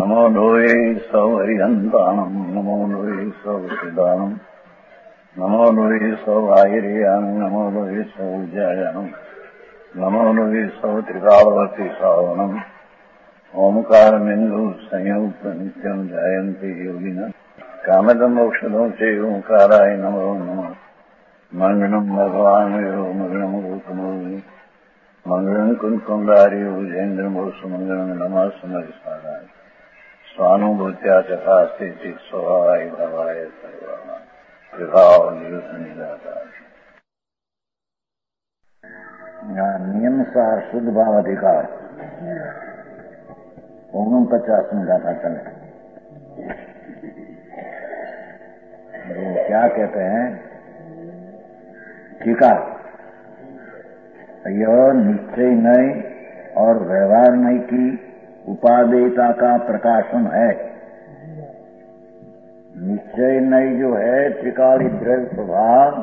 नमो लोये सौहरिहन्ताणम् नमो लोये सौसिदानम् नमो लोये सौभागिर्यानम् नमो लोये सौविजयानम् नमो लोये सौत्रिकालवती सावनम् ओंकारमिन्दु संयुक्त नित्यम् जयन्ति योगिनः कामदमोक्षदो च ओंकाराय नमो नमः मंगलम् भगवान् वीरो मंगलम् गौतमो मंगलम् कुंकुमधारी विजेन्द्रमो सुमंगलम् नमः समरिसाराय स्वानुभूत्या चकास्ते चित् स्वभावाय भवाय सर्वाः विभाव निजाता नियम सार शुद्ध भाव अधिकार 49 गाथा चले। वो क्या कहते हैं? टीका यह निश्चय नय और व्यवहार नय की उपादेयता का प्रकाशन है। निश्चय नय जो है त्रिकाली द्रव्य स्वभाव,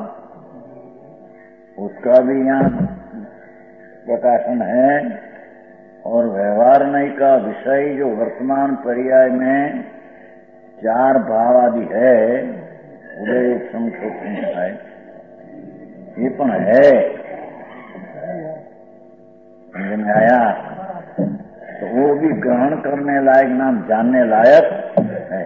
उसका भी यहाँ प्रकाशन है। और व्यवहार नय का विषय जो वर्तमान पर्याय में 4 भाव आदि है, उदय संक्षोभ है, ये पण है। समझ में आया? तो वो भी ग्रहण करने लायक, नाम जानने लायक है।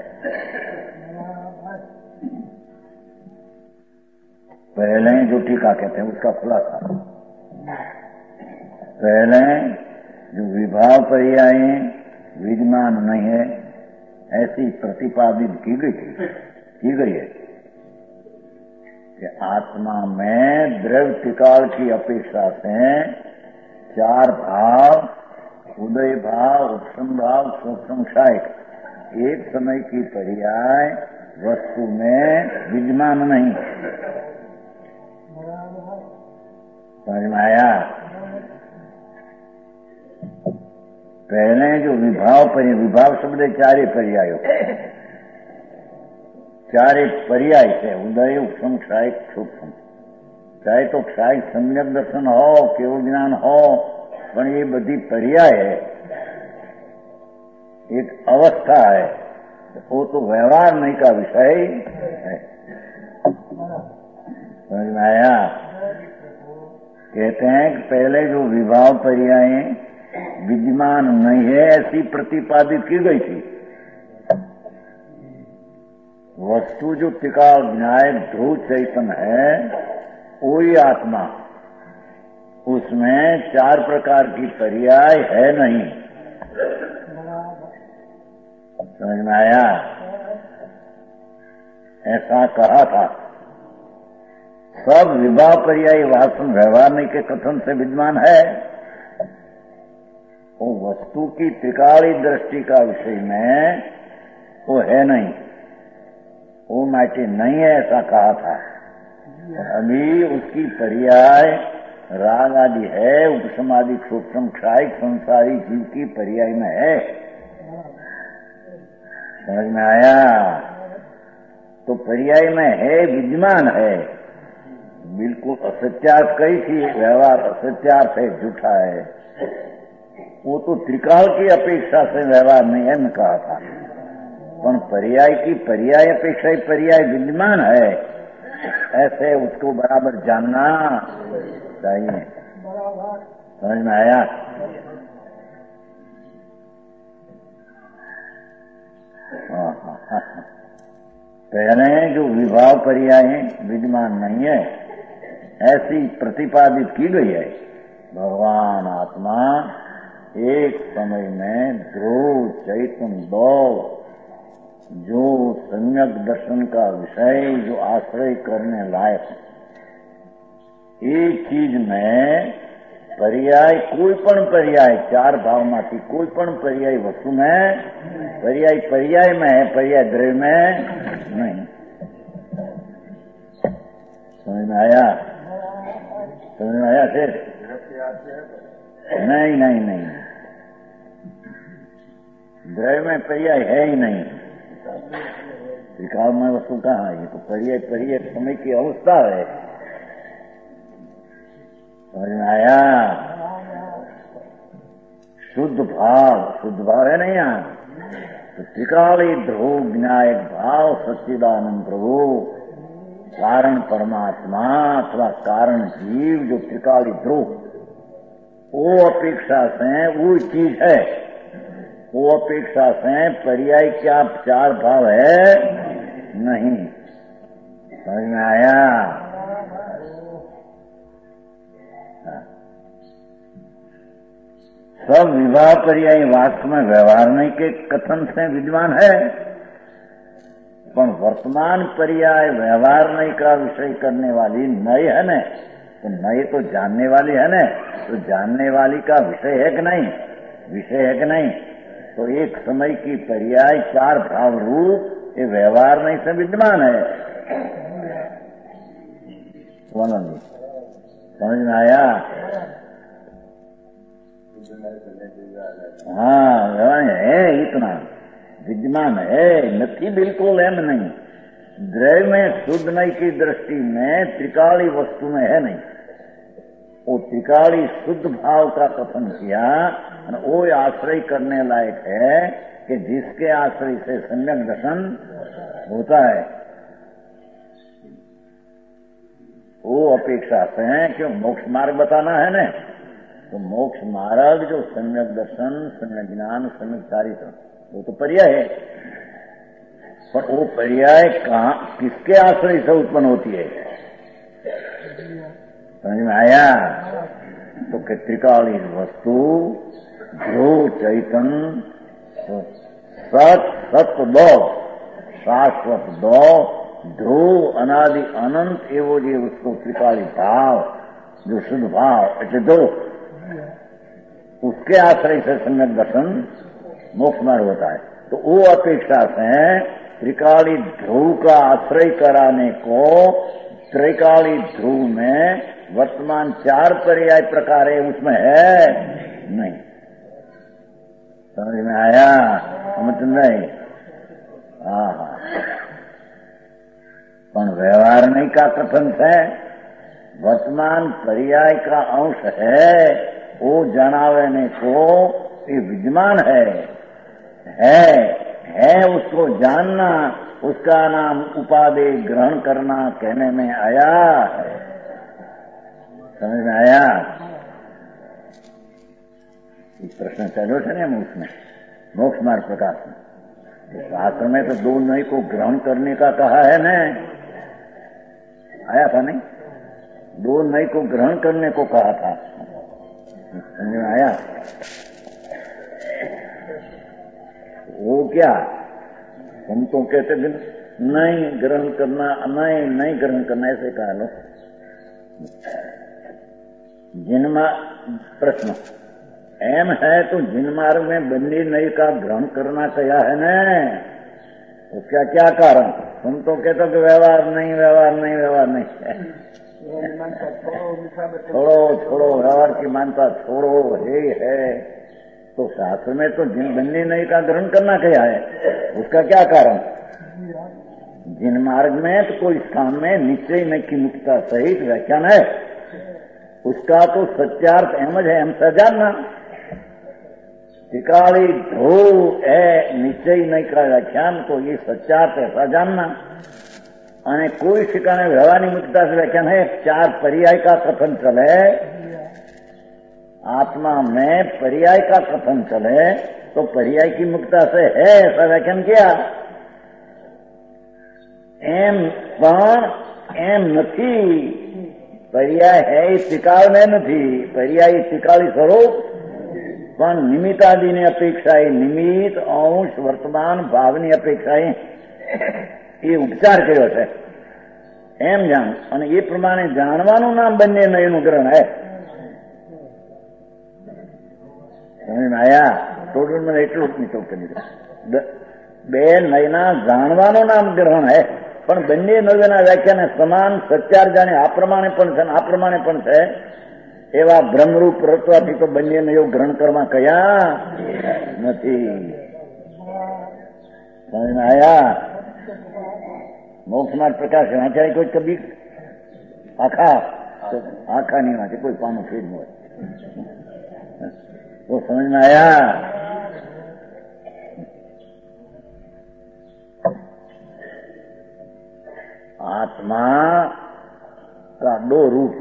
पहले जो टीका कहते हैं उसका खुलासा। पहले जो विभाव पर्याय विद्यमान नहीं है ऐसी प्रतिपादित की गई है कि आत्मा में द्रव्य त्रिकाल की अपेक्षा से 4 भाव, उदय भाव, उपशम भाव, सूक्ष्म क्षायक, एक समय की पर्याय वस्तु में विद्यमान नहीं। समझ में आया? पहले जो विभाव शब्द 4 पर्याय, 4 पर्याय से उदय, उपशम, क्षायक, सूक्ष्म। चाहे तो क्षायक सम्यक दर्शन हो, केवल ज्ञान हो, पर ये बड़ी पर्याय है, एक अवस्था है, वो तो व्यवहार नहीं का विषय है। समझ में आया? कहते हैं कि पहले जो विभाव पर्याय विद्यमान नहीं है ऐसी प्रतिपादित की गई थी। वस्तु जो त्रिकाल विनायक ध्रुव चैतन्य है, वही आत्मा, उसमें 4 प्रकार की पर्याय है नहीं। समझ में आया? ऐसा कहा था। सब विभाव पर्याय वासन व्यवहार नहीं के कथन से विद्यमान है। वो वस्तु की त्रिकाली दृष्टि का विषय में वो है नहीं, वो माटी नहीं है, ऐसा कहा था। अभी उसकी पर्याय राग आदि है, उपशम आदि, सूक्ष्म क्षायक, संसारी जीव की पर्याय में है। समझ में आया? तो पर्याय में है, विद्यमान है। बिल्कुल असत्यार्थ कही थी, व्यवहार असत्यार्थ है, झूठा है। वो तो त्रिकाल की अपेक्षा से व्यवहार नहीं है, मैं कहा था। पर पर्याय की पर्याय अपेक्षा पर्याय विद्यमान है, ऐसे उसको बराबर जानना चाहिए। समझ में आया? पहले जो विभाव पर्याय विद्यमान नहीं है ऐसी प्रतिपादित की गई है। भगवान आत्मा एक समय में ध्रुव चैतन्य दो, जो सम्यक दर्शन का विषय, जो आश्रय करने लायक, एक चीज में पर्याय, कोई पण पर्याय 4 भाव माथी कोई पण पर्याय वस्तु में पर्याय में है, पर्याय द्रव्य में नहीं। समझ में आया? समझ में आया? फिर नहीं, द्रव्य में पर्याय है ही नहीं। त्रिकाल में वस्तु कहाँ है? तो पर्याय समय की अवस्था है। समझ में आया? शुद्ध भाव है नहीं यहाँ, तो त्रिकाली ध्रुव ज्ञायक भाव सच्चिदानंद प्रभु कारण परमात्मा अथवा कारण जीव जो त्रिकाली ध्रुव वो अपेक्षा से वो चीज है, वो अपेक्षा से पर्याय क्या चार भाव है नहीं। समझ में आया? सब विवाह पर्याय वास्तव में व्यवहार नहीं के कथन से विद्वान है, पर वर्तमान पर्याय व्यवहार नहीं का विषय करने वाली नई है न, तो नई तो जानने वाली है न, तो जानने वाली का विषय है कि नहीं, विषय है कि नहीं। तो एक समय की पर्याय चार भाव रूप ये व्यवहार नहीं से विद्यमान है। समझ में आया? हाँ है, इतना विद्यमान है, नहीं बिल्कुल एम नहीं। द्रव्य में शुद्ध नहीं की दृष्टि में त्रिकाली वस्तु में है नहीं, वो त्रिकाली शुद्ध भाव का कथन किया, वो आश्रय करने लायक है कि जिसके आश्रय से सम्यक दर्शन होता है। वो अपेक्षा से है कि मोक्ष मार्ग बताना है न, तो मोक्ष मार्ग जो सम्यक दर्शन, सम्यक ज्ञान, सम्यक चारित्र, वो तो पर्याय है। पर वो पर्याय कहाँ किसके आश्रय से उत्पन्न होती है? समझ में आया? तो त्रिकाली वस्तु ध्रुव चैतन्य सत सत्व दो शाश्वत दो ध्रुव अनादि अनंत एवं जो उसको त्रिकाली भाव जो शुद्ध भाव ऐसे दो, उसके आश्रय से सम्यक दर्शन मोक्ष मार्ग होता है। तो वो अपेक्षा से त्रिकाली ध्रुव का आश्रय कराने को त्रिकाली ध्रुव में वर्तमान चार पर्याय प्रकार है, उसमें है नहीं। समझ में आया? समझ नहीं? हाँ, पर व्यवहार नहीं का कथन है, वर्तमान पर्याय का अंश है, वो जनावने को ये विद्यमान है उसको जानना, उसका नाम उपादेय ग्रहण करना कहने में आया है। समझ में आया? प्रश्न चलो थे ना उसमें मोक्ष मार्ग प्रकाश में, शास्त्र में तो दो नई को ग्रहण करने का कहा है न, आया था नहीं? दो नई को ग्रहण करने को कहा था। समझ में आया? वो क्या हम तो कहते दिन नहीं ग्रहण करना, नहीं ग्रहण करना, ऐसे कहा लो। जिनमा प्रश्न एम है तो जिन मार्ग में बंदी नई का ग्रहण करना कहा है न, उसका क्या कारण? तुम तो कहते कि व्यवहार नहीं छोड़ो व्यवहार की मानता छोड़ो, है तो शास्त्र में तो जिन बंदी नई का ग्रहण करना कहा है, उसका क्या कारण? जिन मार्ग में तो कोई स्थान में निश्चय न की मुक्ता सहित व्याख्यान है, उसका तो सत्यार्थ अहमद है, हम सजानना त्रिकाली ध्रुव है निश्चय नहीं का व्याख्यान, तो ये सच्चार्थ ऐसा जानना। અને કોઈ ठिकाने व्यवहारिक मुक्ता से व्याख्यान है, चार पर्याय का कथन चले, आत्मा में पर्याय का कथन चले तो पर्याय की मुक्ता से है ऐसा व्याख्यान किया। एम पण एम નથી, पर्याय है त्रिकाल में નથી, पर्याय त्रिकाली स्वरूप પણ નિમિત્તાદિની અપેક્ષાએ નિમિત્ત અંશ વર્તમાન ભાવની અપેક્ષાએ એ ઉપચાર કર્યો છે એમ જાણ, અને એ પ્રમાણે જાણવાનું નામ બંને નયનું ગ્રહણ હે। સમજ में आया? ટોટલ મને એટલું જ નીચો કરી દીધું, બે નયના જાણવાનું નામ ગ્રહણ હે, પણ બંને નયના વ્યાખ્યાને સમાન સત્યાર જાણે આ પ્રમાણે પણ છે આ પ્રમાણે પણ છે એવા બ્રહ્મરૂપ રચવાથી તો બંનેને એવું ગ્રહણ કરવા કયા નથી। સમજ में आया? मोक्ष मार्ग प्रकाश वांचा कोई कभी आखा नहीं वांचे, कोई पानो फेर न हो, तो समझ में आया? आत्मा का दो रूप,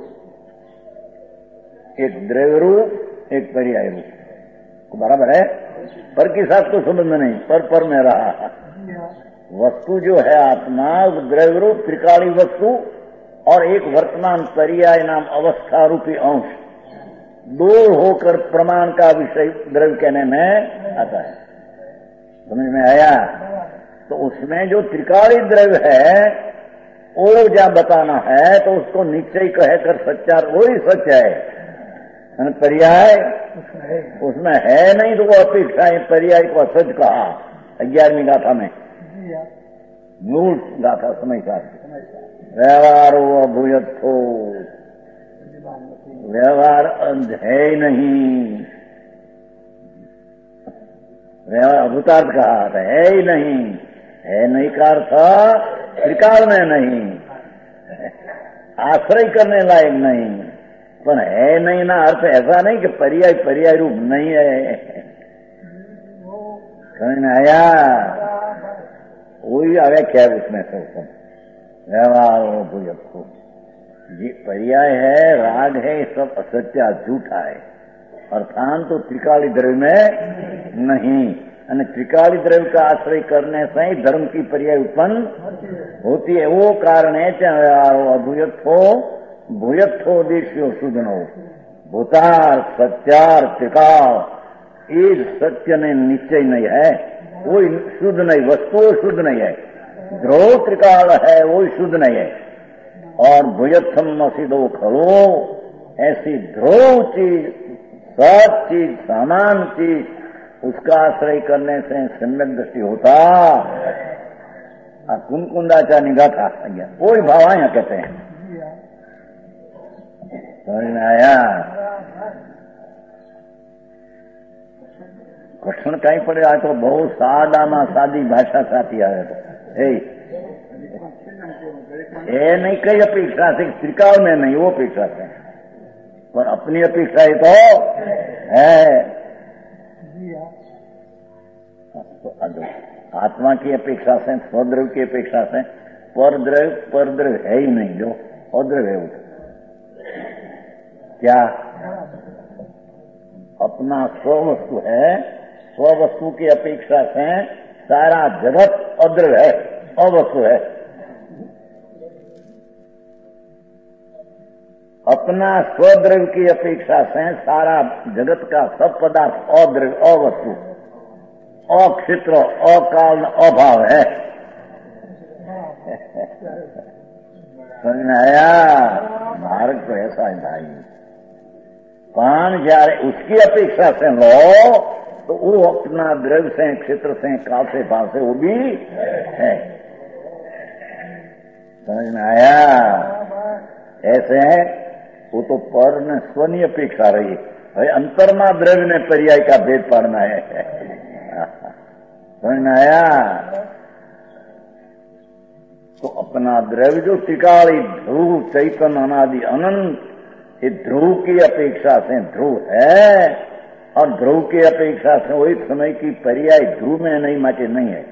एक द्रव्य रूप, एक पर्याय रूप, बराबर है। पर के साथ तो संबंध नहीं, पर में रहा। वस्तु जो है आत्मा, द्रव्य रूप त्रिकाली वस्तु और एक वर्तमान पर्याय नाम अवस्था रूपी अंश, दो होकर प्रमाण का विषय द्रव्य कहने में आता है। समझ में आया? तो उसमें जो त्रिकाली द्रव्य है वो जब बताना है तो उसको निश्चय कहकर सच्चा वही सच है। पर्याय उसमें है नहीं तो वो अपेक्षा है। पर्याय को असच कहा 11वीं गाथा में, मूल गाथा समय का व्यवहारो अभूयत्थो, व्यवहार है ही नहीं। व्यवहार अभूतार्थ कहा है ही नहीं, है नहीं का अर्थ त्रिकाल में नहीं, आश्रय करने लायक नहीं। पर है नहीं ना अर्थ ऐसा नहीं कि पर्याय पर्याय रूप नहीं है। समझ में आया? वही आगे क्या है उसमें से व्यवहार भूयत्थो, ये पर्याय है, राग है, सब असत्य झूठा है। अर्थात तो त्रिकाली द्रव्य में नहीं, અને त्रिकाली द्रव्य का आश्रय करने से ही धर्म की पर्याय उत्पन्न होती है। वो कारण है अभूयत्थो, भूयत्थो देश्यो शुद्धनो, भूतार सत्यार त्रिकाल, ये सत्य ने निश्चय नहीं है, वो शुद्ध नहीं, वस्तु शुद्ध नहीं है। ध्रुव त्रिकाल है वो शुद्ध नहीं है। और भूयत्थम असिदो खलो, ऐसी ध्रुव चीज, सब चीज, समान चीज, उसका आश्रय करने से सम्यक दृष्टि होता। कुंकुंदाचा निगाथा कोई भावा यहाँ कहते हैं। समझ में आया? કઠણ કઈ પડે આ તો બહુ સાદામાં સાદી ભાષા સાથી આવે તો એ नहीं कई अपेक्षा से त्रिकाल में नहीं, वो अपेक्षा से, पर अपनी अपेक्षा ही तो है। आत्मा की अपेक्षा से, स्वद्रव्य की अपेक्षा से परद्रव्य है ही नहीं, जो अद्रव्य है। क्या अपना स्ववस्तु है, स्ववस्तु की अपेक्षा से सारा जगत अद्रव्य है, अवस्तु है। अपना स्वद्रव्य की अपेक्षा से सारा जगत का सब पदार्थ अद्रव्य, अवस्तु, अक्षेत्र, अकाल, अभाव है। समझ में आया? मार्ग तो ऐसा है भाई। पान जारे उसकी अपेक्षा से लो तो वो अपना द्रव्य से, क्षेत्र से, काल से, भाव से वो भी है। समझ में आया? ऐसे है वो तो पर ने स्वनी अपेक्षा रही। भाई अंतरमा द्रव्य ने पर्याय का भेद पाड़ना है। समझ में आया? तो अपना द्रव्य जो त्रिकाली ध्रुव चैतन्य अनादि अनंत, ये ध्रुव की अपेक्षा से ध्रुव है, और ध्रुव की अपेक्षा से वो एक समय की पर्याय ध्रुव में नहीं, माटे नहीं है।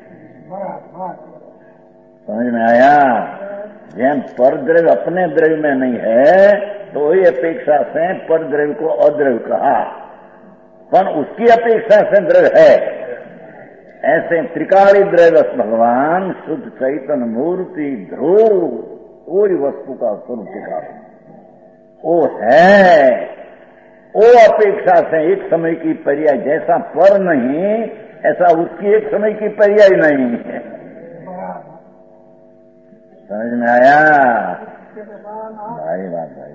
समझ में आया? जैन पर द्रव्य अपने द्रव्य में नहीं है तो वही अपेक्षा से पर द्रव्य को अद्रव्य कहा, पर उसकी अपेक्षा से द्रव्य है। ऐसे त्रिकाली द्रव्य भगवान शुद्ध चैतन्य मूर्ति ध्रुव, कोई वस्तु का स्वरूप का वो है। वो अपेक्षा से एक समय की पर्याय, जैसा पर नहीं ऐसा उसकी एक समय की पर्याय नहीं है। समझ में आया? भाई बात भाई।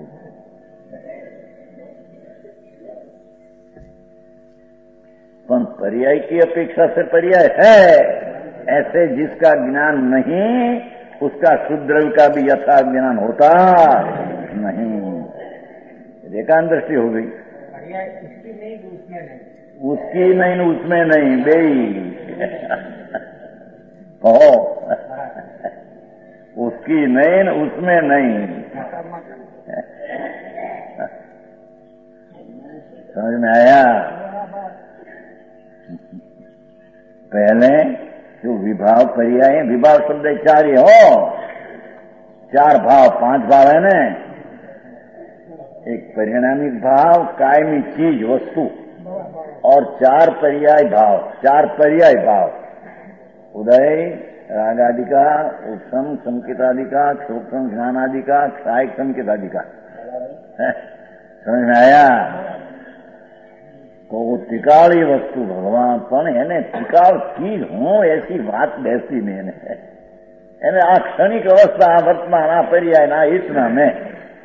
पर पर्याय की अपेक्षा से पर्याय है। ऐसे जिसका ज्ञान नहीं उसका शुद्ध द्रव्य का भी यथा ज्ञान होता नहीं। एकांत दृष्टि हो गई। उसकी नहीं उसमें नहीं बेई हो, उसकी नहीं उसमें नहीं। समझ में आया? पहले जो विभाव पर्याय, विभाव शब्द चार हो, 4 भाव 5 भाव है ना, एक परिणामी भाव, कायमी चीज वस्तु, और 4 पर्याय भाव, 4 पर्याय भाव, उदय राग आदि का, उपशम संकेत आदि का, क्षोभम ज्ञान आदि का, क्षायक संकेत आदि का। समझ में आया? तो वो त्रिकाली वस्तु भगवान पण એને ત્રિકાળ ચીજ હું એસી વાત બેસી ને એને આ ક્ષણિક અવસ્થા, આ વર્તમાન, આ पर्याय, ना इतना में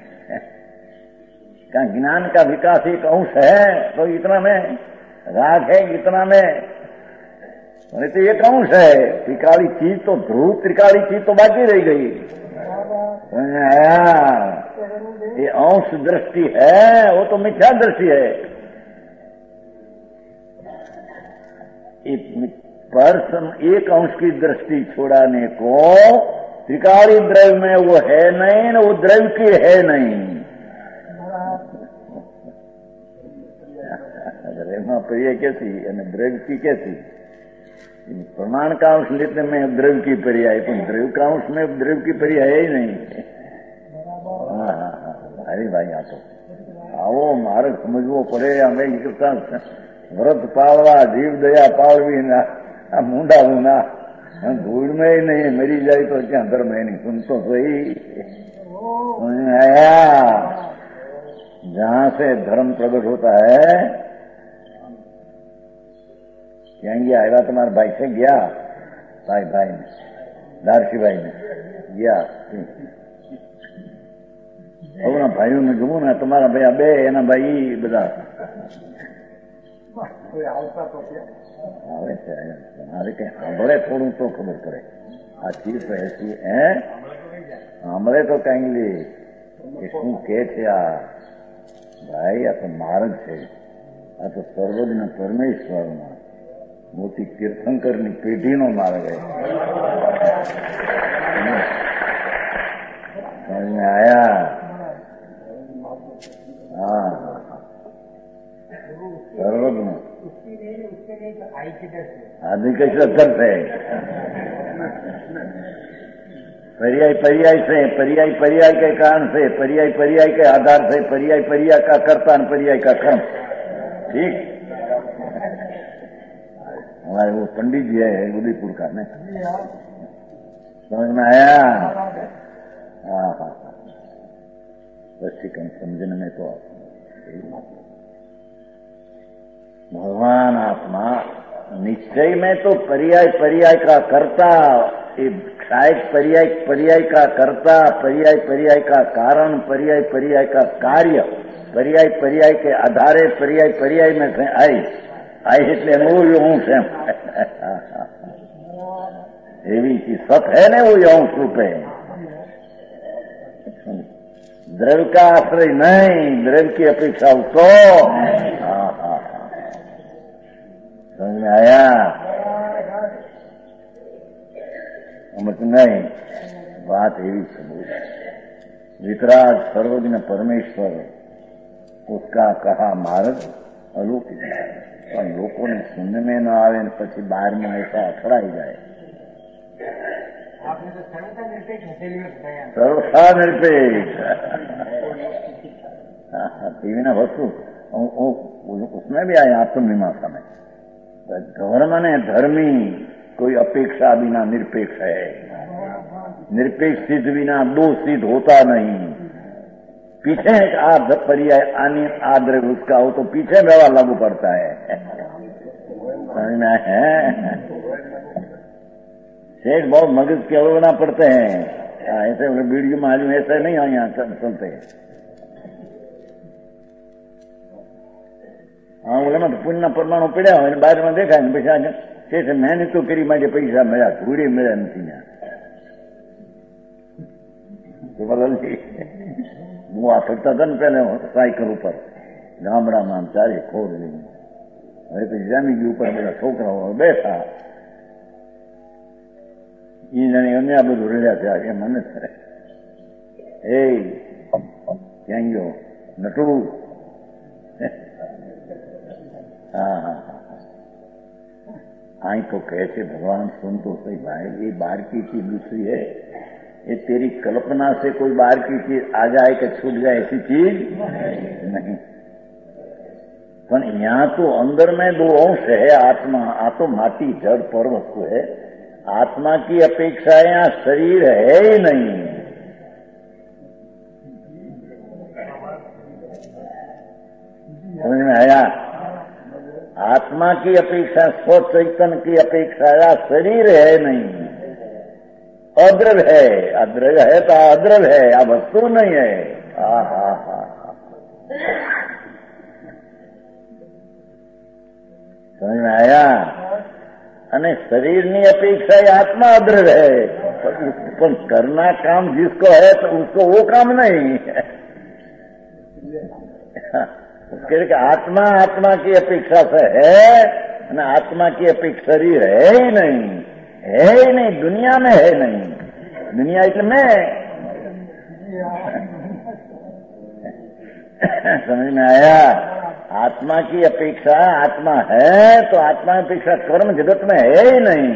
क्या ज्ञान का विकास एक अंश है तो इतना में, राग है इतना में, अरे तो एक अंश है। त्रिकाली चीज तो ध्रुव त्रिकाली चीज तो बाकी रह गई। ये अंश दृष्टि है, वो तो मिथ्या दृष्टि है। पर्सन एक अंश की दृष्टि छोड़ाने को त्रिकाली द्रव्य में वो है नहीं, वो द्रव्य की है नहीं। रेमा प्रिय कैसी द्रव्य की कैसी? प्रमाण का अंश लेते में द्रव्य की पर्याय, तो द्रव्य का अंश में द्रव्य की पर्याय है ही नहीं। अरे भाई आ तो आओ मार्ग समझવો પડે। અમે કરતા વ્રત પાળવા, જીવ દયા પાળવી ના, આ મુંડા મુના ધૂળ में ही नहीं, मरी जाए तो क्या धर्म है नहीं। सुन तो सही, आया जहां से धर्म प्रकट होता है। ક્યાં ગયા? આવ્યા તમારા ભાઈ છે? ગયા ભાઈ ને દારસીભાઈ ને ગયા। હવે ભાઈઓને જોવું ને, તમારા ભાઈ બે, એના ભાઈ બધા આવે છે। મારે કઈ સાંભળે થોડું તો ખબર પડે। આ ચીજ તો એસી હે સાંભળે તો કઈ લે એ શું કે છે। આ ભાઈ આ તો માર્ગ છે, આ તો સર્વજ્ઞ પરમેશ્વરનો મોટી તીર્થંકરની પેઢીનો માર્ગ છે। સમજ में आया? हाँ सर्वज्ञ आदि कैसे दर्द है। पर्याय पर्याय से, पर्याय पर्याय के कारण से, पर्याय पर्याय के आधार से, पर्याय पर्याय का कर्ता और पर्याय का कर्म। ठीक, हमारे वो पंडित जी है उदयपुर का ने, समझ में आया? हाँ हाँ, बस ठीक है, समझने में तो भगवान आत्मा निश्चय में तो पर्याय पर्याय का कर्ता, क्षायक पर्याय पर्याय का कर्ता, पर्याय पर्याय का कारण, पर्याय पर्याय का कार्य, पर्याय पर्याय के आधारे पर्याय पर्याय में से आई એટલે હું અંશ એમ એવી સત है ને वो अंश रूपे। द्रव्य का आश्रय नहीं, द्रव्य की अपेक्षा तो। समझ में आया? समझ नहीं, बात एवी समझ। वितराग सर्वज्ञ परमेश्वर, उसका कहा मार्ग अलौकिक है, पर लोगों ने सुनने में न आवे, પછી बाहर में ऐसा અથડાઈ જાય। आपने तो सर्वथा निरपेक्ष टीवी ना वस्तु उसमें भी आया आत्ममीमांसा में। धर्म ने धर्मी कोई अपेक्षा बिना निरपेक्ष है। निरपेक्ष सिद्ध बिना दो सिद्ध होता नहीं। पीछे आ पर्याय आने आद्र उसका हो तो पीछे व्यवहार लागू पड़ता है। समझ में है? शेख बहुत मगज के अवगुणा पड़ते हैं। ऐसे वीडियो मालूम ऐसे नहीं आए यहाँ चलते। हाँ बोले मैं तो पुण्य परमाणु पड़ा हो बाहर में देखा है पैसा कैसे मेहनत तो करी माटे पैसा मिला थोड़ी मिला नहीं यहाँ तो बदल હું આ ફરતા હતા ને પેલા સાયકલ ઉપર ગામડામાં ચારે ખોર લઈને હવે તો જામી ગયું ઉપર બધા છોકરાઓ બેઠા એ જાણે અમે આ બધું રડ્યા છે કે મને એ ક્યાં ગયો નટુ हाँ हाँ आई तो कैसे भगवान सुन तो सही भाई ये बाहर की चीज दूसरी है ये तेरी कल्पना से कोई बाहर की चीज आ जाए कि छूट जाए ऐसी चीज नहीं। पर यहाँ तो अंदर में दो अंश है, आत्मा आ तो माटी जड़ पर वस्तु है, आत्मा की अपेक्षा यहाँ शरीर है ही नहीं। समझ में आया? आत्मा की अपेक्षा, स्व चैतन्य की अपेक्षा या शरीर है नहीं, अद्रव है। अद्रव है तो अद्रव है, आ वस्तु नहीं है। हा हा हा, समझ में आया? અને શરીરની અપેક્ષા આત્મા અદ્રવ है, पर करना काम जिसको है तो उसको वो काम नहीं है। आत्मा आत्मा की अपेक्षा से है, आत्मा की अपेक्षा शरीर है ही नहीं, दुनिया में है नहीं। दुनिया એટલે मैं, समझ में आया? आत्मा की अपेक्षा आत्मा है तो आत्मा की अपेक्षा कर्म जगत में है ही नहीं।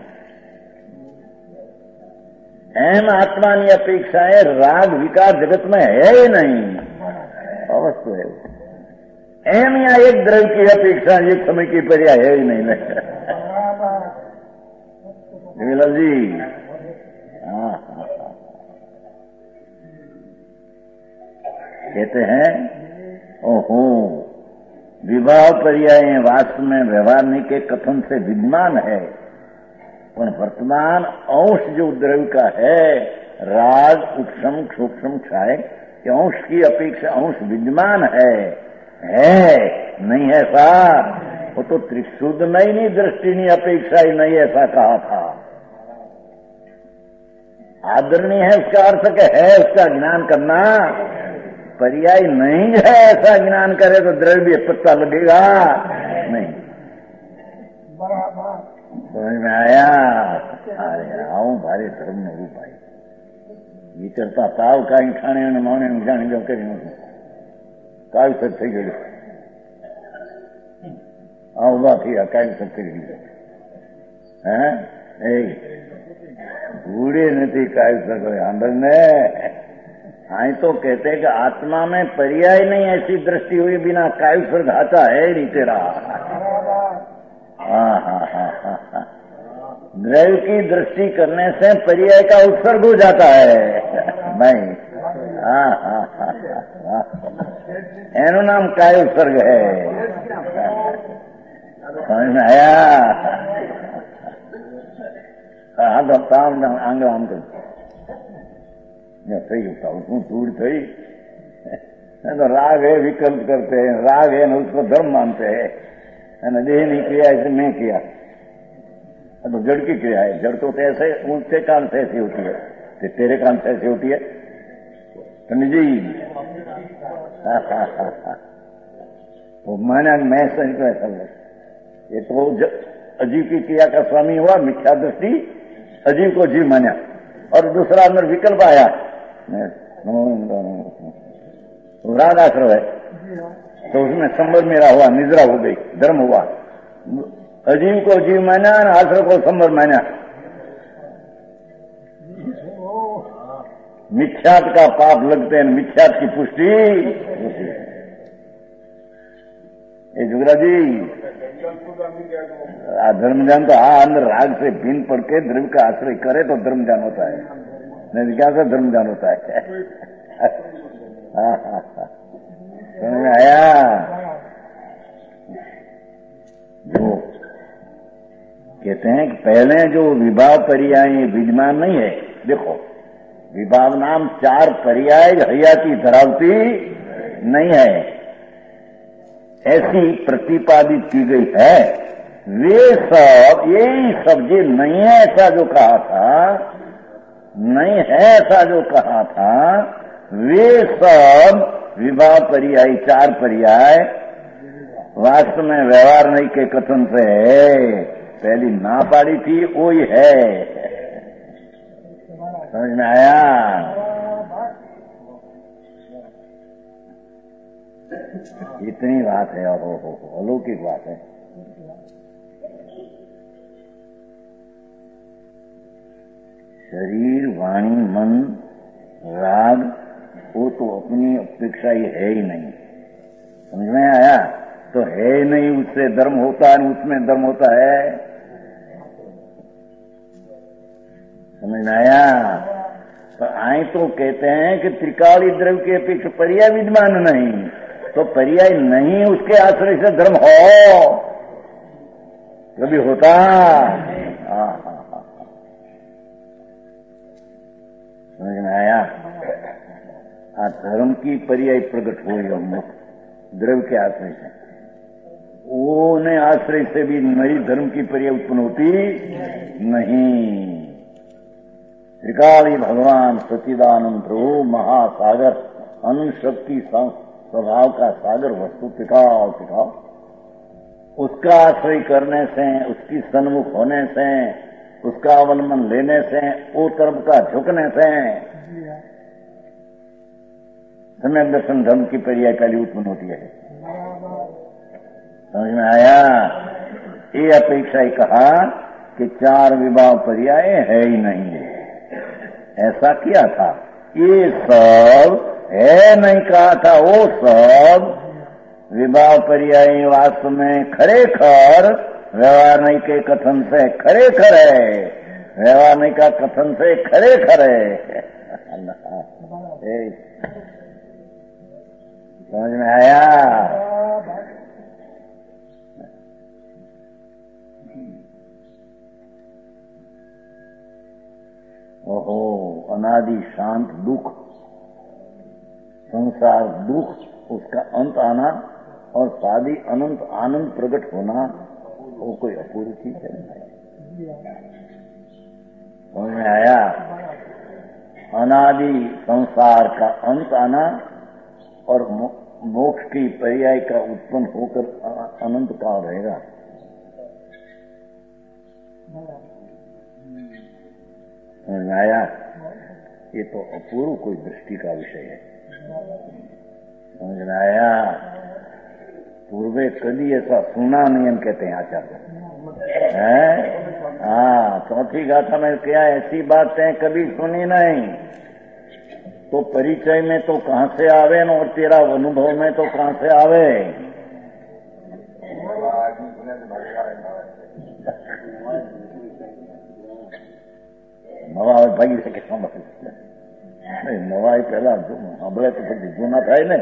एम आत्मा की अपेक्षा है राग विकार जगत में है ही नहीं, अवस्तु है। एम या एक द्रव्य की अपेक्षा एक समय की पर्याय है ही नहीं। विमल जी, हाँ, कहते हैं ओहो, विवाह पर्याय वास्तव में व्यवहार के कथन से विद्यमान है, पर वर्तमान अंश जो द्रव्य का है, राग उपशम क्षोक्षम क्षाय के अंश की अपेक्षा अंश विद्यमान है नहीं ऐसा? वो तो त्रिशुद्ध नहीं दृष्टि नहीं अपेक्षा ही नहीं ऐसा कहा था। आदरणीय है उसका अर्थ के है उसका ज्ञान करना, पर्याय नहीं है ऐसा ज्ञान करे तो द्रव्य पत्ता लगेगा नहीं। समझ में आया? अरे आओ भारे धर्म नो रूप आई विचरता ताव कई ठाणे ने माने जाने जो करी काल सर થઈ ગયું। આ ઉભા થયા કાલ સર થઈ ગયું। હે એ ભૂડે નથી કાલ સર કોઈ આંદર ને। हाँ तो कहते हैं कि आत्मा में पर्याय नहीं, ऐसी दृष्टि हुई बिना काय स्वर्ग आता है नहीं तेरा। हाँ हाँ हाँ हाँ हाँ, द्रव्य की दृष्टि करने से पर्याय का उत्सर्ग हो जाता है नहीं। हाँ हाँ हाँ हाँ, एनु नाम काय उत्सर्ग है। समझ में आया? हाँ तो काम आंग आम कर થઈ ગયું હું दूर थी तो राग है विकल्प करते हैं, राग है ना उसको धर्म मानते हैं। देह नहीं किया ऐसे मैं किया तो जड़ की क्रिया है। जड़ तो ऐसे उसके कान से ऐसी होती है, तेरे कान से ऐसी होती है जी। तो माना मैं सही को ऐसा ये तो अजीब की क्रिया का स्वामी हुआ, मिथ्या दृष्टि अजीब को जीव माना, और दूसरा अंदर विकल्प आया राग आश्रय है तो उसमें संबर मेरा हुआ, निद्रा हो गई, धर्म हुआ। अजीव को जीव माना और आश्रय को संबर माना। मिथ्यात का पाप लगते हैं, मिथ्यात की पुष्टि। ये जुगरा जी धर्म ज्ञान तो अंदर राग से भिन्न पड़ के द्रव्य का आश्रय करे तो धर्म ज्ञान होता है, नहीं क्या से धर्म ज्ञान होता है। समझ में आया? जो कहते हैं कि पहले जो विभाव पर्याय विद्यमान नहीं है, देखो विभाव नाम चार पर्याय हयाती धरावती नहीं है ऐसी प्रतिपादित की गई है। वे सब यही सब जी नहीं है ऐसा जो कहा था, नहीं है ऐसा जो कहा था, वे सब विभाव पर्याय चार पर्याय वास्तव में व्यवहार नहीं के कथन से है। पहली ना पाड़ी थी वो ही है। समझ में आया? इतनी बात है, हो अलौकिक बात है। शरीर, वाणी, मन, राग, वो तो अपनी अपेक्षा ही है ही नहीं। समझ में आया? तो है ही नहीं, उससे धर्म होता है, उसमें धर्म होता है। समझ में आया? तो आए तो कहते हैं कि त्रिकाली द्रव्य के अपेक्षा पर्याय विद्यमान नहीं, तो पर्याय नहीं उसके आश्रय से धर्म हो, कभी होता? समझ में आया? धर्म की पर्याय प्रकट हो मुख द्रव्य के आश्रय से, वो ने आश्रय से भी नई धर्म की पर्याय उत्पन्न होती नहीं। त्रिकाली भगवान सच्चिदानंद प्रभु महासागर, अनंत शक्ति स्वभाव का सागर वस्तु त्रिकाल त्रिकाल, उसका आश्रय करने से, उसकी सन्मुख होने से, उसका अवलंबन लेने से, वो तरफ का झुकने से सम्यक दर्शन धर्म की पर्याय पहली उत्पन्न होती है। समझ में आया? ये अपेक्षा ही कहा कि चार विवाह पर्याय है ही नहीं, ऐसा किया था। ये सब है नहीं कहा था, वो सब विवाह पर्याय वास्तव में खरेखर व्यवहार नहीं के कथन से खरेखर है, व्यवहार नहीं का कथन से खरेखर है। समझ में आया? ओहो, अनादि शांत दुख, संसार दुख, उसका अंत आना और शादी अनंत आनंद प्रकट होना, वो कोई अपूर्व चीज है। समझ में आया? अनादि संसार का अंत आना और मोक्ष की पर्याय का उत्पन्न होकर अनंत काल रहेगा। समझ में आया? ये तो अपूर्व कोई दृष्टि का विषय है। समझ में आया? पूर्वे कभी ऐसा सुना नहीं, हम कहते हैं आचार्य है। हाँ, चौथी गाथा में क्या ऐसी बातें कभी सुनी नहीं, तो परिचय में तो कहां से आवे न, और तेरा अनुभव में तो कहां से आवे। નવા ભાગી શકે નવા પેલા હમણાં તો પછી જૂના થાય ને,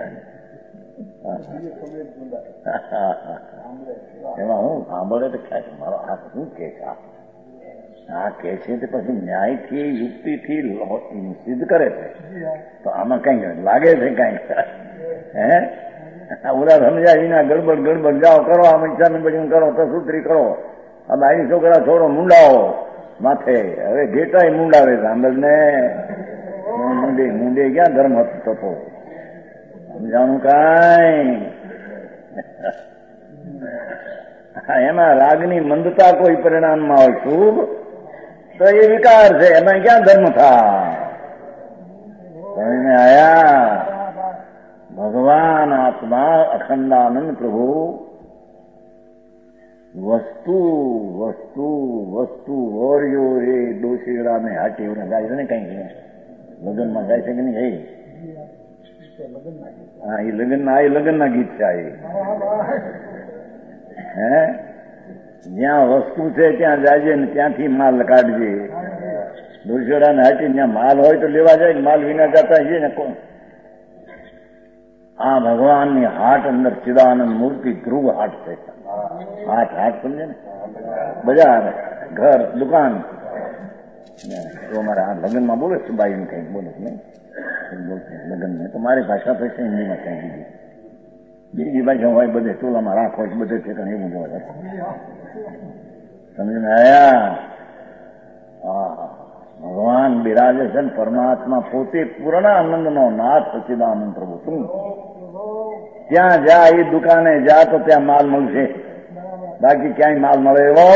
એમાં હું સાંભળે તો ખ્યાલ મારો આ શું કે આ કે છે તે પછી ન્યાયથી યુક્તિથી સિદ્ધ કરે છે, તો આમાં કઈ લાગે છે કઈ હે ઉરા સમજાય વિના ગડબડ ગડબડ જાઓ કરો, આ મૈસાની બધી કરો, કસૂત્રી કરો, આ બાઈ છોકરા છોડો મુંડાઓ માથે, હવે ઘેટાય મુંડાવે સાંભળ ને મુંડે મુંડે ક્યાં ધર્મ થતો સમજાણું કાંઈ એમાં રાગની મંદતા કોઈ પરિણામમાં હોય શુભ તો એ વિકાર છે, એમાં ક્યાં ધર્મ था। समझ में आया? भगवान आत्मा अखंडानंद प्रभु वस्तु वस्तु वस्तु और यो रे डोशीड़ा में हाटी गाय ने कहीं लगन में गाय कि नहीं है? हाँ, ये लगन ना गीत છે હે જ્યાં વસ્તુ છે ત્યાં જાજે ને ત્યાંથી માલ કાઢજે, ડોશીડાને હાટી જ્યાં માલ હોય તો લેવા જાય, માલ વિના જતા છે ને કોણ। આ ભગવાનની હાટ અંદર ચિદાનંદ મૂર્તિ ધ્રુવ હાટ છે, હાટ હાટ સમજે ને, બજાર ઘર દુકાન। तो हमारे यहाँ लगन में बोले बाई में कहीं बोले नहीं बोलते हैं लगन में, तो हमारी भाषा तो ऐसे हिंदी में कहीं दीजिए बीजी भाषा हो बधे टोला में राखो बधे ठेकाने એવું જોવા। समझ में आया? भगवान बिराजे છે परमात्मा પોતે પૂર્ણ આનંદનો નાથ સચ્ચિદાનંદ પ્રભુ। તું ત્યાં જા, એ દુકાને જા તો ત્યાં માલ મળશે, બાકી ક્યાંય માલ મળે એવો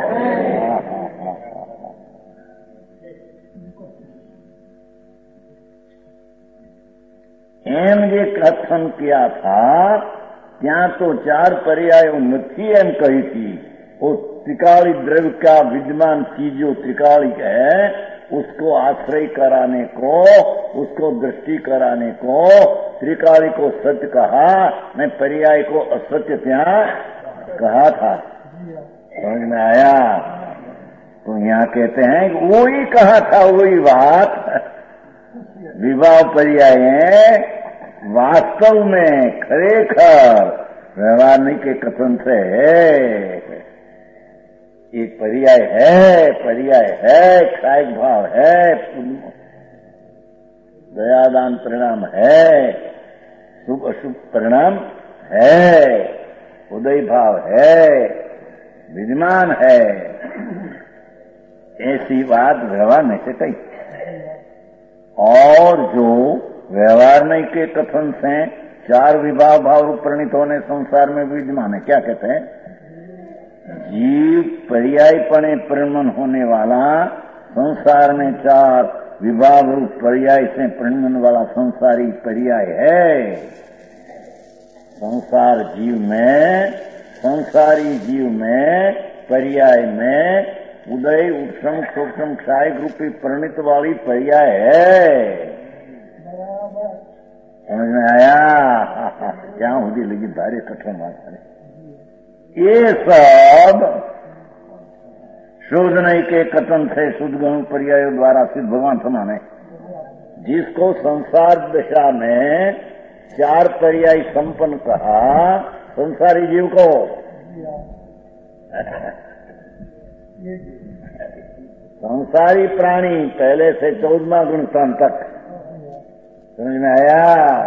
એમ જે કથન किया था ત્યાં तो चार पर्यायों નથી એમ कही थी। वो त्रिकाली द्रव्य का विद्यमान चीज जो त्रिकालिक है उसको आश्रय कराने को, उसको दृष्टि कराने को त्रिकाली को सत्य कहा, मैं पर्याय को असत्य ત્યાં कहा था। समझ में आया? तो यहाँ कहते हैं कि वो ही कहा था, वही बात विवाह पर्याय वास्तव में खरेखर व्यवहार के कथन से एक पर्याय है, क्षायक भाव है, दयादान परिणाम है, शुभ अशुभ परिणाम है, उदय भाव है, विद्यमान है। ऐसी बात व्यवहार नहीं से कही। और जो व्यवहार नहीं के कथन से चार विभाव भाव रूप परिणित होने संसार में विद्यमान है, क्या कहते हैं? जीव पर्यायपणे परिणमन होने वाला संसार में चार विभाव रूप पर्याय से परिणमन वाला संसारी पर्याय है। संसारी जीव में पर्याय में उदय उपशम सूक्ष्म क्षायक रूपी परिणित वाली पर्याय है। समझ में आया? क्या होगी लगी भारी कठिन बात है। ये सब शुद्ध नहीं के कथन से शुद्ध गुण पर्यायों द्वारा सिद्ध भगवान समान है। जिसको संसार दशा में चार पर्याय संपन्न कहा संसारी जीव को, संसारी प्राणी पहले से 14वां गुण स्थान तक, समझ में आया?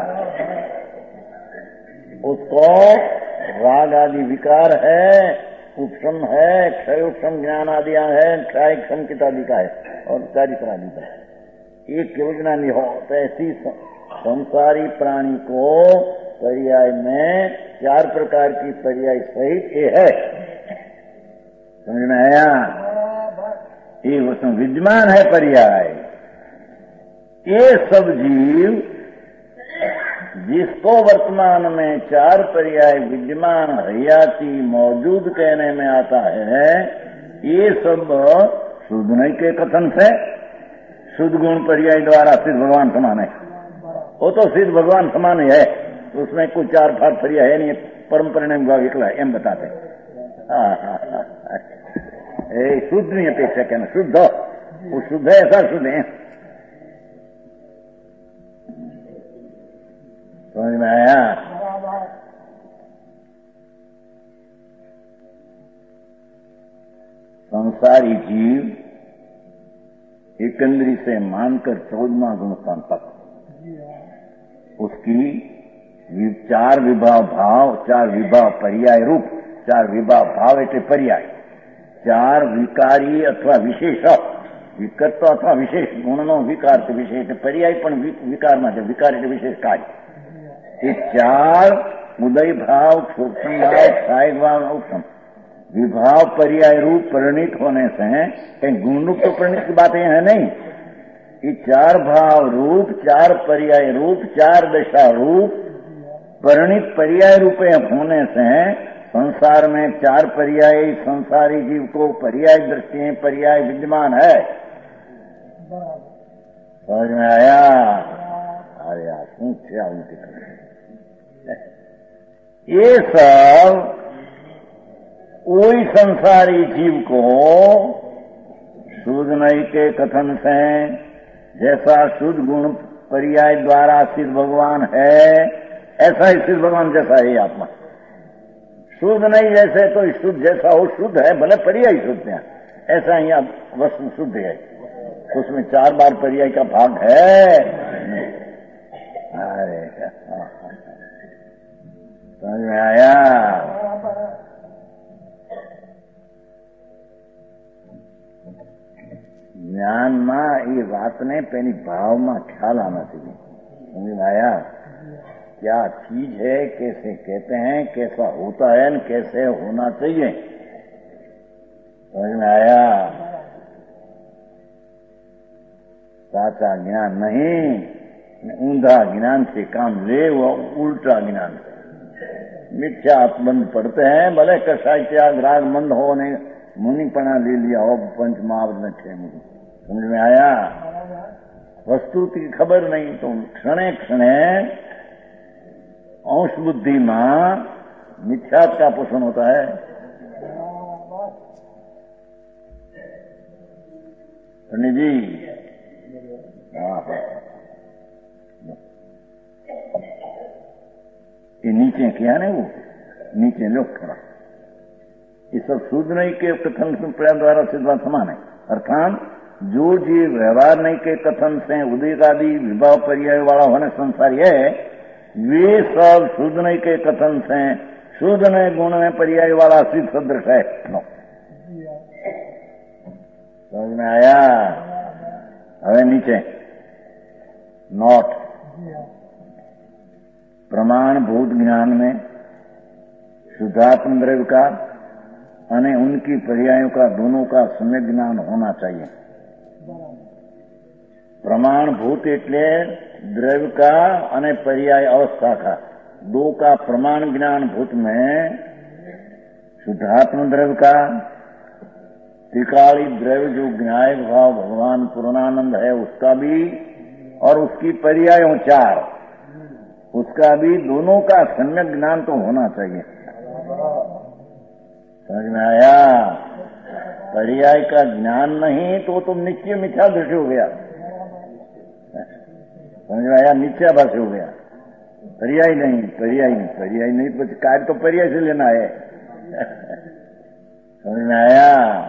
उसको राग आदि विकार है, उपशम है, क्षय उपशम ज्ञान आदि है, क्षय क्षम आदि का है और चारित्र आदि का है। एक केवल ज्ञानी हो तो ऐसी संसारी प्राणी को पर्याय में चार प्रकार की पर्याय सहित ये है। समझ में आया? ये उसमें विद्यमान है पर्याय। ये सब जीव जिसको वर्तमान में चार पर्याय विद्यमान हयाती मौजूद कहने में आता है, ये सब शुद्ध नहीं के कथन से शुद्ध गुण पर्याय द्वारा सिद्ध भगवान समान है। वो तो सिद्ध भगवान समान ही है, उसमें कुछ चार फाट पर्याय है नहीं, परम परिणाम भाव एकला है, एम बताते। शुद्ध नहीं अपेक्षा कहना, शुद्ध वो शुद्ध है, ऐसा शुद्ध है। समझ में आया? संसारी जीव एकंदरी से मानकर 14वां गुण स्थान तक उसकी चार विभाव भाव, चार विभाव पर्याय रूप, चार विभाव भाव एटे पर्याय, चार विकारी अथवा विशेष विकर्त अथवा विशेष गुणनो विकार से विशेष पर्याय पण विकार में विकार एटे विशेष कार्य। ये चार उदय भाव, सूक्ष्म भाव, क्षायक भाव, उपशम विभाव पर्याय रूप परिणित होने से कहीं गुण रूप तो परिणित की बात है नहीं। ये चार भाव रूप, चार पर्याय रूप, चार दशा रूप परिणित पर्याय रूपे होने से संसार में चार पर्याय संसारी जीव को पर्याय दृष्टि पर्याय विद्यमान है। समझ में आया? अरे यार શું છે આવું? ये सब वही संसारी जीव को शुद्ध नहीं के कथन से जैसा शुद्ध गुण पर्याय द्वारा सिद्ध भगवान है, ऐसा ही सिद्ध भगवान जैसा है आत्मा। शुद्ध नहीं जैसे तो शुद्ध जैसा हो शुद्ध है, भले पर्याय शुद्ध है, ऐसा ही वस्तु शुद्ध है। उसमें चार बार पर्याय का भाग है। अरे समझ में आया? ज्ञान में ये बात ने पहली भाव में ख्याल आना चाहिए। समझ में आया? क्या चीज है, कैसे कहते हैं, कैसा होता है, कैसे होना चाहिए। समझ में आया? साचा ज्ञान नहीं, ऊंधा ज्ञान से काम ले, वो उल्टा ज्ञान से मिथ्या बंद पड़ते हैं। भले कसाई त्याग राग मंद हो ने मुनिपना ले लिया हो पंच महावत में 6 मुनि, समझ में आया? वस्तु की खबर नहीं तो क्षणे क्षणे अंश बुद्धि में मिथ्यात्व का पोषण होता है। पंडित जी ये नीचे किया ना, वो नीचे लो थोड़ा, ये सब शूद्र के कथन संप्रदाय द्वारा सिद्धांत समान है। अर्थात जो जीव व्यवहार नहीं के कथन से उदित आदि विभाव पर्याय वाला होने संसारी है, वे सब शूद्र के कथन से शूद्र गुण में पर्याय वाला सिद्ध सदृश है। समझ में आया? हमें नीचे नोट प्रमाणभूत ज्ञान में शुद्धात्म द्रव्य का अने उनकी पर्यायों का दोनों का सम्यक ज्ञान होना चाहिए। प्रमाणभूत એટલે द्रव्य का अने पर्याय अवस्था का दो का प्रमाण ज्ञान भूत में शुद्धात्म द्रव्य का, त्रिकाली द्रव्य जो ज्ञायक भाव भगवान पूर्णानंद है उसका भी, और उसकी पर्यायों चार उसका भी, दोनों का सम्यक ज्ञान तो होना चाहिए। समझ में आया? पर्याय का ज्ञान नहीं तो तुम निश्चय मिथ्या दृष्टि हो गया। समझ में आया? मिथ्या भाष्य हो गया। पर्याय नहीं तो कार्य तो पर्याय से लेना है। समझ में आया?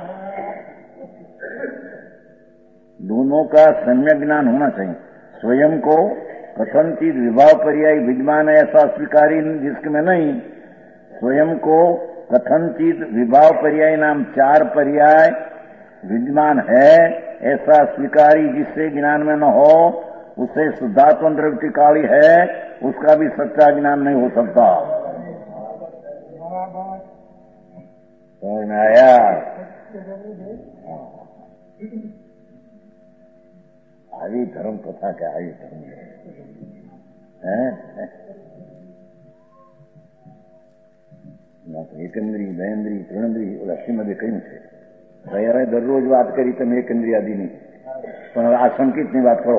दोनों का सम्यक ज्ञान होना चाहिए। स्वयं को कथनचित विभाव पर्याय विद्यमान है ऐसा स्वीकारी जिसमें नहीं, स्वयं को कथनचित विभाव पर्याय नाम चार पर्याय विद्यमान है ऐसा स्वीकारी जिससे ज्ञान में न हो, उसे शुद्धात्म द्रव्य टिकाली है, उसका भी सच्चा ज्ञान नहीं हो सकता। समझ में आया? આવી ધર્મ કથા કે આવી ધર્મ એકંદરી બેન્દ્રી ત્રણેન્દ્રી ઓલા શ્રીમદે કહ્યું છે ભાઈ દરરોજ વાત કરી તમે એકંદ્રી આદિની, પણ આ સંકેતની વાત કરો,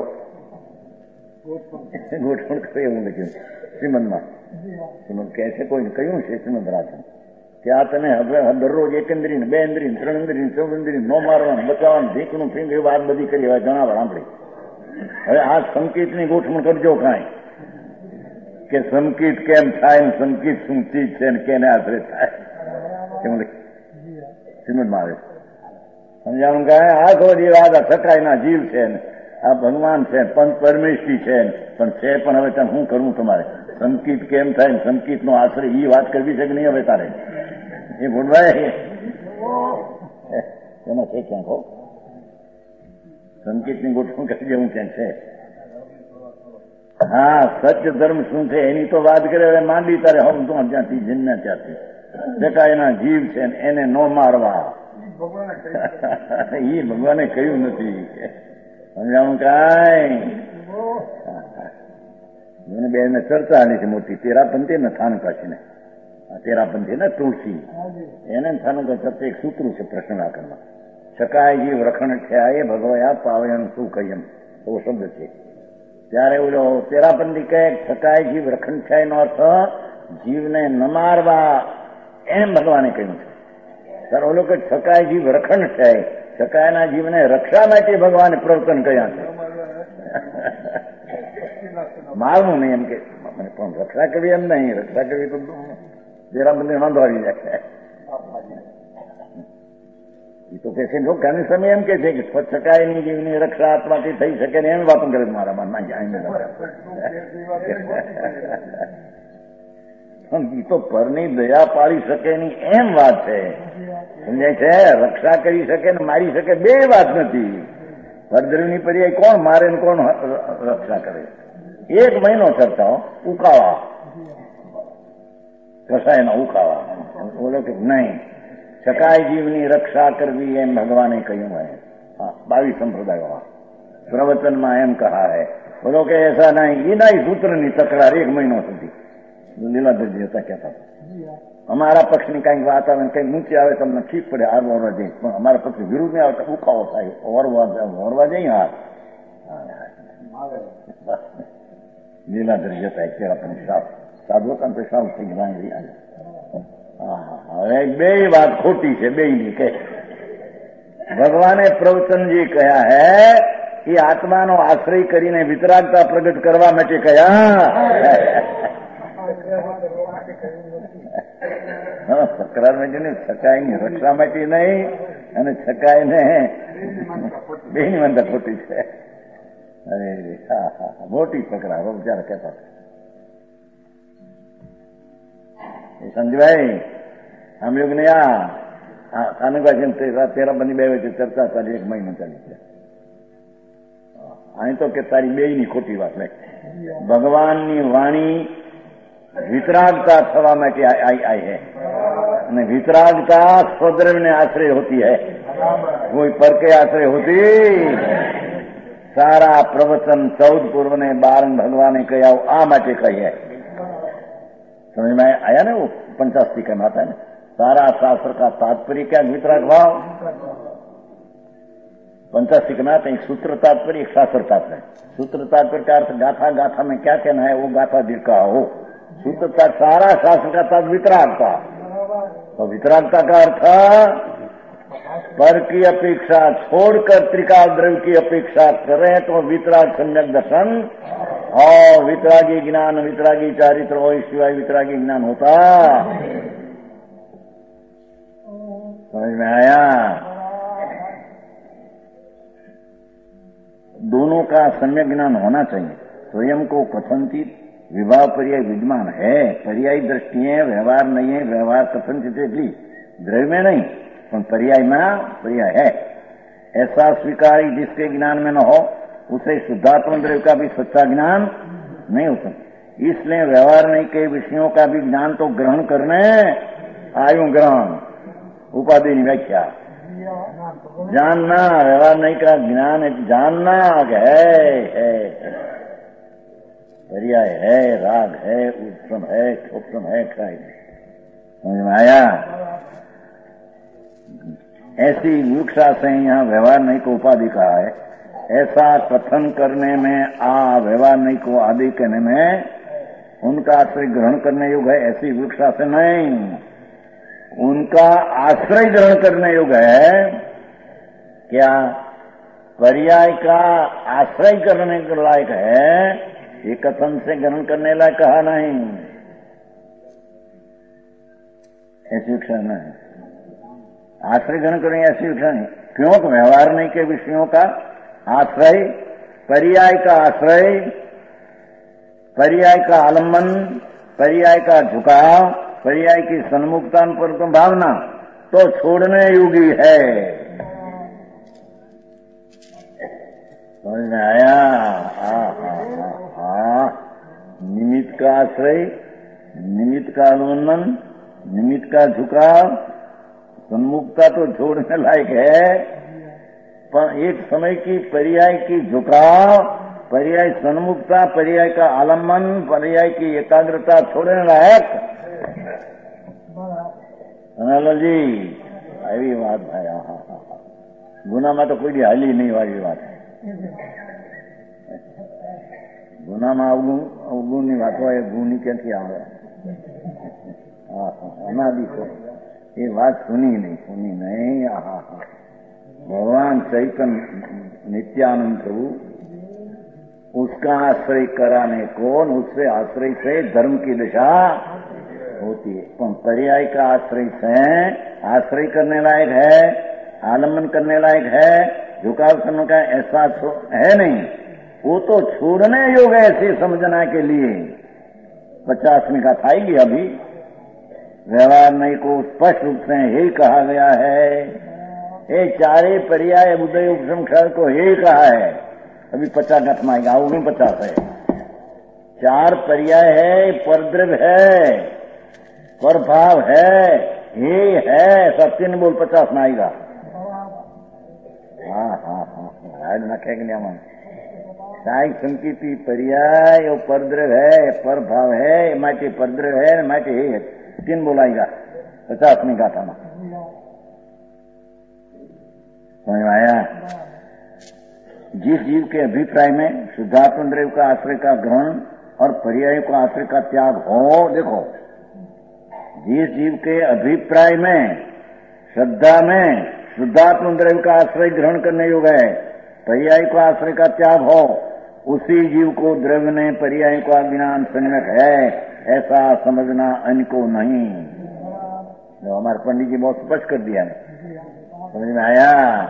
ગોઠવણ કરે એવું લખ્યું શ્રીમદમાં. શ્રીમદ કહે છે કોઈ કહ્યું છે શ્રીમદ રાજન કે આ તમે હવે દરરોજ એકંદરી ને બે ઇન્દ્રી ત્રણ ઇન્દ્રી ચૌદ ઇન્દ્રી નો મારવાનું બચાવવાનું ભીખનું ફીંગ વાત બધી કરી હવે જણાવવા સાંભળી. હવે આ સંકેતની ગોઠવણ કરજો કાંઈ કે સંકેત કેમ થાય ને સંકેત શું ચીજ છે ને કેને આશરે થાય શ્રીમદમાં આવે સમજાવવાનું કહે આખો દિવસ આ સકાઈના જીવ છે ને આ ભગવાન છે પંચ પરમેશ્વરી છે પણ છે, પણ હવે ત્યાં શું કરવું તમારે? સંકેત કેમ થાય ને સંકેતનો આશરે એ વાત કરવી છે કે નહીં હવે તારે? એ ભૂલવાય એમાં છે ક્યાંક હો સંકેતની ગોઠવણ કરી જેવું ક્યાંક છે. હા, સત્ય ધર્મ શું છે એની તો વાત કરે. હવે માંડી તારે હું તો જ્યાંથી જન્મ્યા ત્યાંથી જકા એના જીવ છે એને ન મારવા એ ભગવાને કહ્યું નથી. સમજાવું કાંઈ મને બે ચર્ચા આની છે મોટી. તેરાપંથી ને થાનુકાશી તેરાપંથી ને તુલસી એને થાનુકા ચર્ચા એક સૂત્ર છે પ્રશ્ન વ્યાકરણમાં. શકાય જીવ રખણ થયા એ ભગવયા પાવયન શું કહીએમ એવો શબ્દ છે. ત્યારે ઓલો તેરાપંથી કહે શકાય જીવ રખણ થયા એનો અર્થ જીવને ન મારવા એમ ભગવાને કહ્યું છે. ત્યારે ઓલો કે શકાય જીવ રખણ થાય, શકાયના જીવને રક્ષા માટે ભગવાને પ્રવર્તન કર્યા છે. મારવું નહીં એમ કે પણ રક્ષા કરવી એમ નહીં. રક્ષા કરવી તો તેરાપંથી વાંધો આવી જાય. એ તો કે છે ઘણી સમય એમ કે છે કે શકાયની જીવની રક્ષા આત્માથી થઈ શકે ને એમ વાતો કરે મારા મનમાં જાય. એ તો પરની દયા પાડી શકે નહીં એમ વાત છે. સમજાય છે? રક્ષા કરી શકે ને મારી શકે બે વાત નથી. પરદ્રવની પર્યાય કોણ મારે ને કોણ રક્ષા કરે? 1 મહિનો ચર્ચાઓ ઉકાવા કસાયના ઉકાવા બોલો કે નહીં શકાય જીવની રક્ષા કરવી એમ ભગવાને કહ્યું है. 22 સંપ્રદાયોમાં પ્રવચનમાં એમ કહા है. બોલો કે એસા નહીં. એના સૂત્રની તકરાર 1 મહિનો સુધી લીલાધરજી હતા કહેતા અમારા પક્ષની કંઈક વાત આવે કંઈક ઊંચી આવે તમને ઠીક પડે હાર વરવા જઈએ, પણ અમારા પક્ષની વિરુદ્ધ નહીં આવે તો ઉકાળો થાય, વરવા જઈએ હાર લીલાધરી જતા કેળા પણ સાધુ કામ તો સાવ થઈ ગયા. હવે બે વાત ખોટી છે બેયની કે ભગવાને પ્રવચનજી કહ્યા હે એ આત્માનો આશ્રય કરીને વિતરાગતા પ્રગટ કરવા માટે કહ્યા. તકરાર માટે નહીં, છકાય ની રક્ષા માટે નહીં, અને છકાય ને બેની મંદર ખોટી છે. અરે મોટી તકરાર બિચારા કહેતા संजय हम लोग ने खाने का तेरा बनी बे चर्चा चाली 1 महीना चाली है. અહીં તો કે તારી બેયની ખોટી વાત લે. ભગવાનની વાણી વિતરાગતા થવા માટે आई है, અને વિતરાગતા સ્વદ્રવ્યને આશ્રય હોતી है, कोई पर के आश्रय होती. सारा प्रवचन 14 पूर्व ने 12 भगवान कहा आ માટે કહી है. समझ में आया ना? वो 85 का आता है ना, सारा शास्त्र का तात्पर्य क्या वितराग भाव. 85 का नाता एक सूत्र तात्पर्य, एक शास्त्र तात्पर्य. सूत्र तात्पर्य का अर्थ गाथा गाथा में क्या कहना है वो गाथा दिखा हो. सूत्र सारा शास्त्र का तात्पर्य वितरागता. तो वितरागता का अर्थ पर की अपेक्षा छोड़कर त्रिकाल द्रव्य की अपेक्षा करें तो वितराग सम्यक दर्शन और वितरागी ज्ञान, वितरागी चारित्र और शिवाय वितरागी ज्ञान होता. समझ में आया? दोनों का सम्यक ज्ञान होना चाहिए. स्वयं को कथनचित विभाव पर्याय विद्यमान है, पर्यायी दृष्टि है, व्यवहार नहीं है. व्यवहार कथनचित भी द्रव्य में नहीं पर पर्याय में पर्याय है. ऐसा स्वीकारी जिसके ज्ञान में न हो उसे शुद्धात्म द्रव्य का भी सच्चा ज्ञान नहीं हो सकता. इसलिए व्यवहार नहीं के विषयों का भी ज्ञान तो ग्रहण करने आयु ग्रहण उपाधि व्याख्या. जानना व्यवहार नहीं का ज्ञान जानना है, पर्याय है, राग है, उत्तम है, क्षोत्रम है, क्षय है. समझ में आया? ऐसी विवक्षा से यहाँ व्यवहार नहीं को उपाधि कहा है. ऐसा कथन करने में व्यवहार नहीं को आदि कहने में उनका आश्रय ग्रहण करने योग्य है. ऐसी विवक्षा से नहीं, उनका आश्रय ग्रहण करने योग्य है. क्या पर्याय का आश्रय करने के लायक है, ये कथन से ग्रहण करने लायक कहा नहीं. ऐसी विवक्षा नहीं, आश्रय ग्रहण करें ऐसी विवक्षा नहीं. क्यों? व्यवहार नहीं के विषयों का आश्रय, पर्याय का आश्रय, पर्याय का आलम्बन, पर्याय का झुकाव, पर्याय की सन्मुखता पर तो भावना तो छोड़ने योगी है. समझ में आया? निमित्त का आश्रय, निमित्त का आलम्बन, निमित्त का झुकाव, सन्मुखता तो छोड़ने लायक है. पर एक समय की पर्याय की झुकाव, पर्याय सन्मुखता, पर्याय का आलम्बन, पर्याय की एकाग्रता छोड़ने लायक. जी આવી વાત ભાઈ. ગુનામાં તો કોઈ હાલી નહીં વાળી વાત. ગુનામાં અવગુણની વાત હોય, ગુણની ક્યાંથી આવે? અનાદિ એ વાત સુની નહીં. भगवान चैतन्य नित्यानंद प्रभु उसका आश्रय कराने को, उससे आश्रय से धर्म की दिशा होती है. पर पर्याय का आश्रय से आश्रय करने लायक है, आलम्बन करने लायक है, झुकाव करने का ऐसा है नहीं. वो तो छोड़ने योग्य ऐसे समझना के लिए 50वीं का थाएगी. अभी व्यवहार नहीं को स्पष्ट रूप से यही कहा गया है. ये चारे पर्याय उदय उपशम क्षय को यही कहा है. अभी 50 घटना आएगा, वो भी 50 है. 4 पर्याय है, परद्रव्य है, परभाव है, ये है, सब 3 बोल 50 में आएगा. हाँ नखेंगे नहीं हम. साई संकीर्ति पर्याय वो परद्रव्य है, परभाव है, माटे परद्रव्य है, माटे किन बोलाएगा 50वीं गाथा में। समझ में आया? जिस जीव के अभिप्राय में शुद्धात्म द्रव्य का आश्रय का ग्रहण और पर्याय को आश्रय का त्याग हो, देखो जिस जीव के अभिप्राय में श्रद्धा में शुद्धात्म द्रव्य का आश्रय ग्रहण करने योग्य है, पर्याय को आश्रय का त्याग हो, उसी जीव को द्रव्य ने पर्याय का ज्ञान सम्यक है, ऐसा समझना अन्य को नहीं। जो हमारे पंडित जी बहुत स्पष्ट कर दिया है। समझ में आया?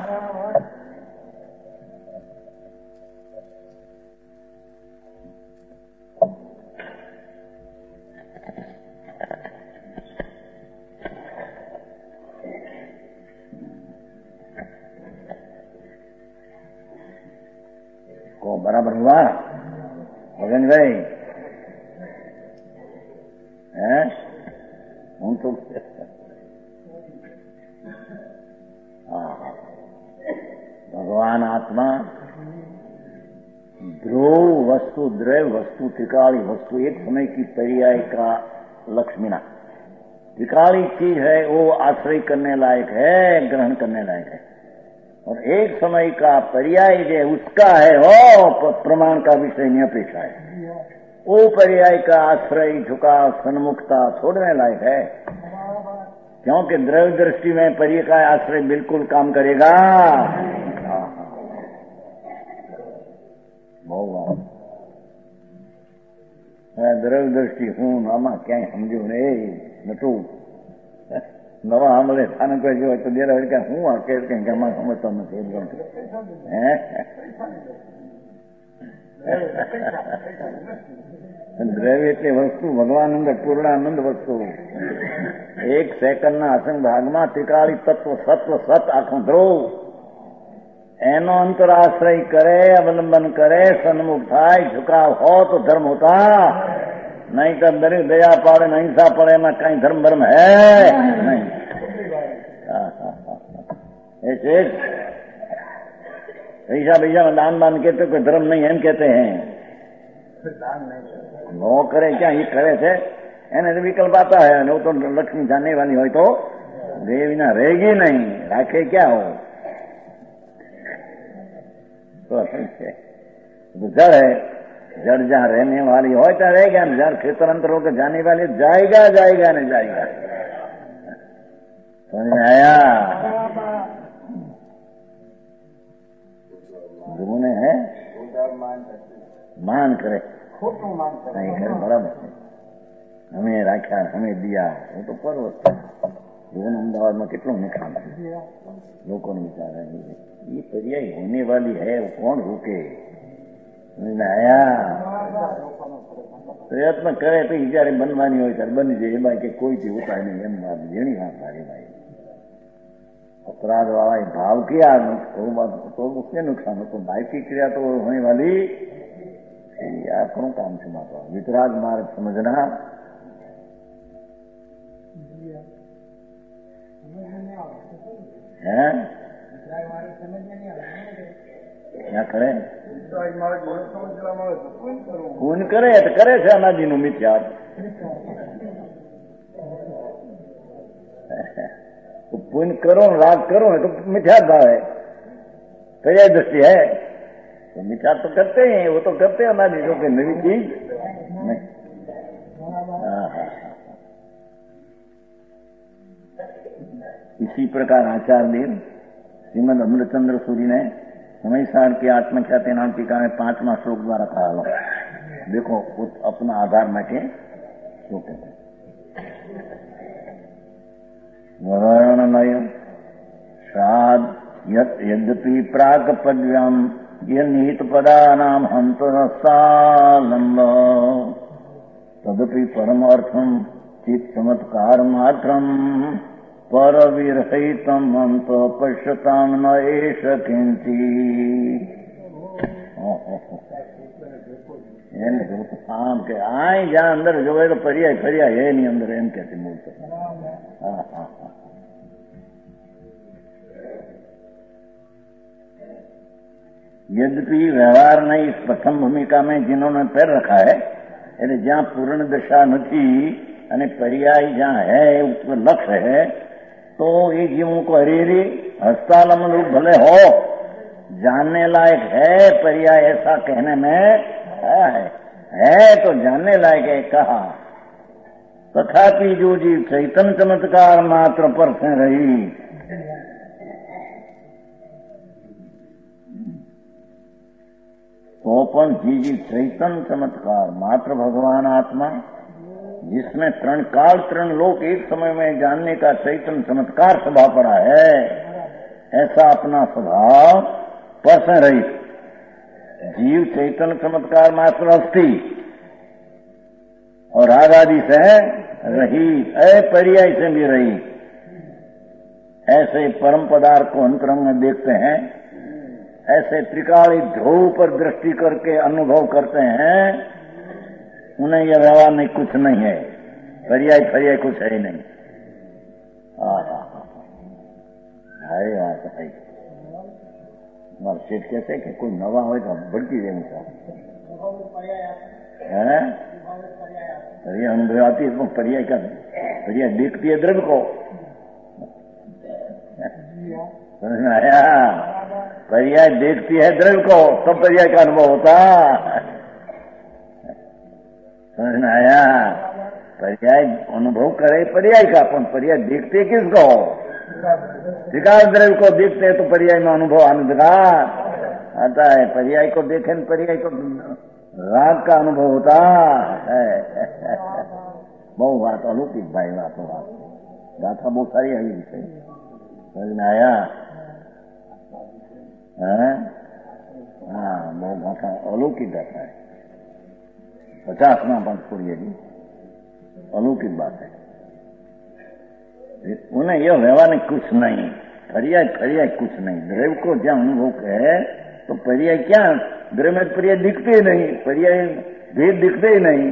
को बराबर हुआ भगन भाई? हूँ तो भगवान आत्मा ध्रुव वस्तु, द्रव्य वस्तु, त्रिकाली वस्तु, एक समय की पर्याय का लक्ष्मीना त्रिकाली चीज है, वो आश्रय करने लायक है, ग्रहण करने लायक है। और एक समय का पर्याय जो उसका है वो प्रमाण का विषय निरपेक्ष है। वो पर्याय का आश्रय, झुकाव, सन्मुखता छोड़ने लायक है, क्योंकि द्रव्य दृष्टि में पर्याय का आश्रय बिल्कुल काम करेगा। द्रव्य दृष्टि हूँ आमा क्या समझू ने नटू नवा हमले स्थान पर जो तो देर क्या हूँ आके कहीं समझता नहीं દ્રવ્ય એટલે વસ્તુ ભગવાનંદ પૂર્ણાનંદ વસ્તુ એક સેકન્ડના અસંગ ભાગમાં ત્રિકાળી તત્વ સત્વ સત આખું ધ્રુવ એનો અંતરાશ્રય કરે, અવલંબન કરે, સન્મુખ થાય, ઝુકાવ हो तो धर्म होता, नहीं तो दया पाड़े अहिंसा पड़े में कहीं धर्म धर्म है नहीं। ऐसे पैसा पैसा में दान दान कहते कोई धर्म नहीं है कहते हैं। नो करे क्या ये करे थे એને तो विकल्प आता है, वो तो लक्ष्मी जाने वाली हो तो देवी ना रहेगी नहीं, राखे क्या हो तो जड़ है, जड़ जहाँ रहने वाली हो तो रहेगा, जड़ क्षेत्र अंतर होकर जाने वाली जाएगा जाएगा नहीं जाएगा। समझ में आया? गुरु ने है मान करे नहीं करे बराबर है, हमें राख्या हमें दिया वो तो पर्वत है। लोगों अमदावाद में कितना नुकसान है, लोगों ने विचार है ये पर्याय होने वाली है, वो कौन रोके? आया प्रयत्न करे तो जયારે બનવાની હોય ત્યારે બની જાય, એમાં કે કોઈથી ઉપાય નહીં, એમ વાત જેણી વાત મારી ભાઈ अपराध वाला भाव किया तो उससे नुकसान हो, तो भाई की क्रिया तो होने वाली अपनों काम से माता वितराग मार्ग समझना है। क्या करे खून करे तो करे છે અનાજીનું મિથ્યા पुण्य करो राग करो तो मिथ्या भाव है, पर्याय दृष्टि है तो मिथ्या तो करते हैं, वो तो करते हैं ना जिसों के नई चीज नहीं। इसी प्रकार आचार्य देव श्रीमद अमृतचंद्र सूरी ने समय की आत्मख्याति नाम टीका में 5वां श्लोक द्वारा कहा। देखो अपना आधार में के श्लोक है वर्णनय साध यद्यपि प्राक पद्व्याम निहित पदानाम हंतरसालंब तदपि परमार्थम चित चमत्कार मात्रम पर विरहितम अंत पश्यताम न एष किंचित। आम के आए जहाँ अंदर जो है तो पर्याय पर्याय है नहीं अंदर, एम कहते मूल तो। यद्यपि व्यवहार ने इस प्रथम भूमिका में जिन्होंने पैर रखा है, એટલે જ્યાં પૂર્ણ દશા નથી અને પર્યાય જ્યાં है उसमें लक्ष्य है तो ये जीवों को हरीरी हस्तालम रूप भले हो जानने लायक है पर्याय ऐसा कहने में है तो जानने लायक है कहा। तथापि जो जीव चैतन्य चमत्कार मात्र पर से रही तो पण जी चैतन्य चमत्कार मात्र भगवान आत्मा जिसमें तरण काल तरण लोक एक समय में जानने का चैतन्य चमत्कार स्वभाव पड़ा है ऐसा अपना स्वभाव पर से रही जीव चैतन्य चमत्कार मात्र अस्थि और राग आदि से रही पर्याय से भी रही। ऐसे परम पदार्थ को अंतरंग में देखते हैं, ऐसे त्रिकाली ध्रुव पर दृष्टि करके अनुभव करते हैं, उन्हें यह व्यवहार नहीं कुछ नहीं है, पर्याय पर्याय कुछ है ही नहीं। हमारे सेठ कहते हैं कि कोई नवा हो तो बढ़ती रहे पर्याय अनुभव आती है तो पर्याय का पर्याय देखती है द्रव्य को, समझ में आया? पर्याय देखती है द्रव्य को तब पर्याय का अनुभव होता, समझ में आया? पर्याय अनुभव करे पर्याय का, अपन पर्याय देखते किसको? त्रिकाल द्रव्य को देखते हैं तो पर्याय में अनुभव आनंद का आता है, पर्याय को देखे पर्याय को राग का अनुभव होता है। बहु बात अलौकिक भाई बात गाथा बहुत सारी आई विषय, समझ में आया? हाँ बहुत गाथा अलौकिक गाथा है, 50वां पंथ पूरी जी अलौकिक बात है। उन्हें यह व्यवहार नहीं कुछ नहीं, पर्याय पर्याय कुछ नहीं, द्रव्य को जहाँ अनुभव है तो पर्याय क्या, द्रव्य में पर्याय दिखते ही नहीं, पर्याय भेद दिखते ही नहीं।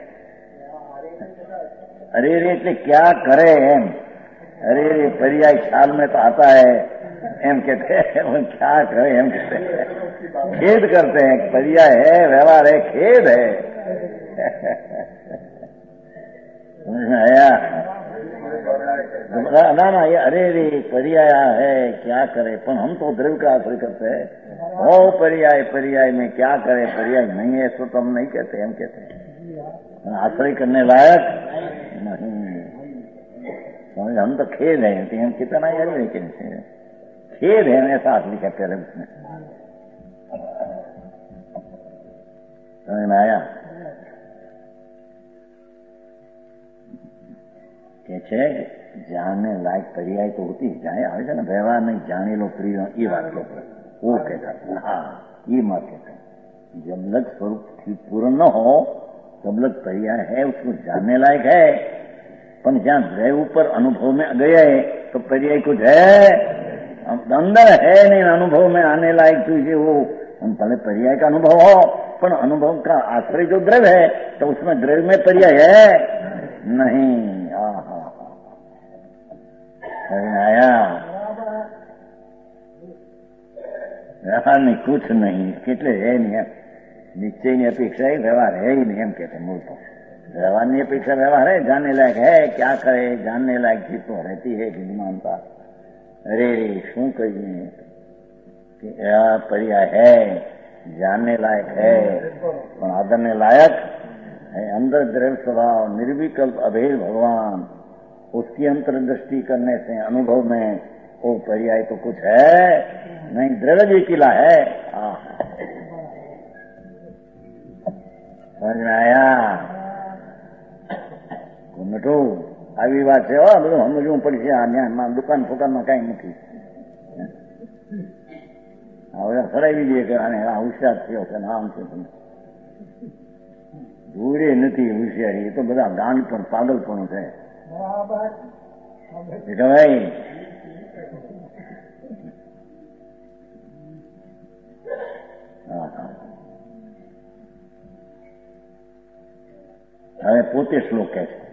अरे रे क्या करे एम, अरे रे पर्याय ख्याल में तो आता है एम कहते हैं, क्या करे एम कहते हैं, खेद करते हैं, पर्याय है व्यवहार है खेद है। समझ में आया? ना ये अरे रे पर्याय है क्या करे, पर हम तो द्रव्य का आश्रय करते हैं। ओ पर्याय पर्याय में क्या करे, पर्याय नहीं है तो हम नहीं कहते, हम कहते हैं आश्रय करने लायक नहीं। हम तो खेद है, हम कितना यार लेकिन खेद है ऐसा आश्रय कहते हैं उसमें, समझ में आया? કે છે જાણને લાયક पर्याय तो होती है, जाए આવે છે ને व्यवहार नहीं जाने लो प्रिय ये बात कहते हैं, वो कहता है हाँ ये मत कहते हैं। जब लग स्वरूप पूर्ण न हो तब लग पर्याय है उसको जानने लायक है, पर जहाँ द्रव्य ऊपर अनुभव में गए तो पर्याय कुछ है अंदर है नहीं, अनुभव में आने लायक चीज वो पहले पर्याय का अनुभव हो, पर अनुभव का आश्रय जो द्रव्य है तो उसमें द्रव्य में पर्याय है नहीं। आया व्यवहार नहीं कुछ नहीं, કેટલે है नहीं, निश्चय अपेक्षा है व्यवहार है ही नहीं, हम कहते मूल तो व्यवहार नहीं अपेक्षा व्यवहार है, जानने लायक है क्या करे, जानने लायक चीज तो रहती है विद्यमानता। अरे रे शू कहिए पर्याय है जानने लायक है, पर आदरने लायक है अंदर द्रव्य स्वभाव निर्विकल्प अभेद भगवान, उसकी अंतर्दृष्टि करने से अनुभव में वो पर्याय तो कुछ है नहीं, द्रव्य भी किला है। समझ में आया? नटू આવી વાત છે, બધું સમજવું પડશે, આ દુકાન ફુકાનમાં કઈ નથી, હવે ફરાવી દઈએ કે હોશિયાર થયો છે ને આમ છે, દૂરે નથી હોશિયારી, એ તો બધા ગાંડ પણ પાગલપણું છે ભાઈ। હવે પોતે શ્લોક કહે છે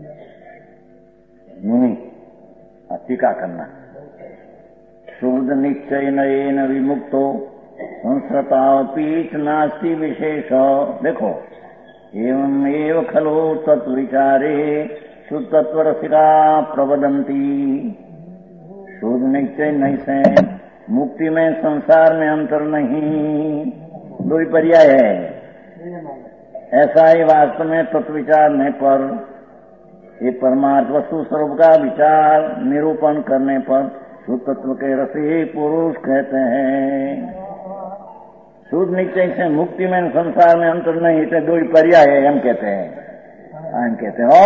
મુનિ ટીકા करना, शुद्ध निश्चय नयन विमुक्तो संस्कृतापीठ नास्ति विशेष। देखो एवमेव खलु तत्विचारे शुद्धत्वरसिका प्रवदंती। शुद्ध निश्चय नहीं से मुक्ति में संसार में अंतर नहीं, दो ही पर्याय है। ऐसा ही वास्तव में तत्व विचारने पर, ये परमार्थ वस्तु स्वरूप का विचार निरूपण करने पर शुद्ध तत्व के रसी पुरुष कहते हैं। शुद्ध निश्चय से मुक्ति में संसार में अंतर नहीं, इसे दो ही पर्याय है, हम कहते हैं। हम कहते हैं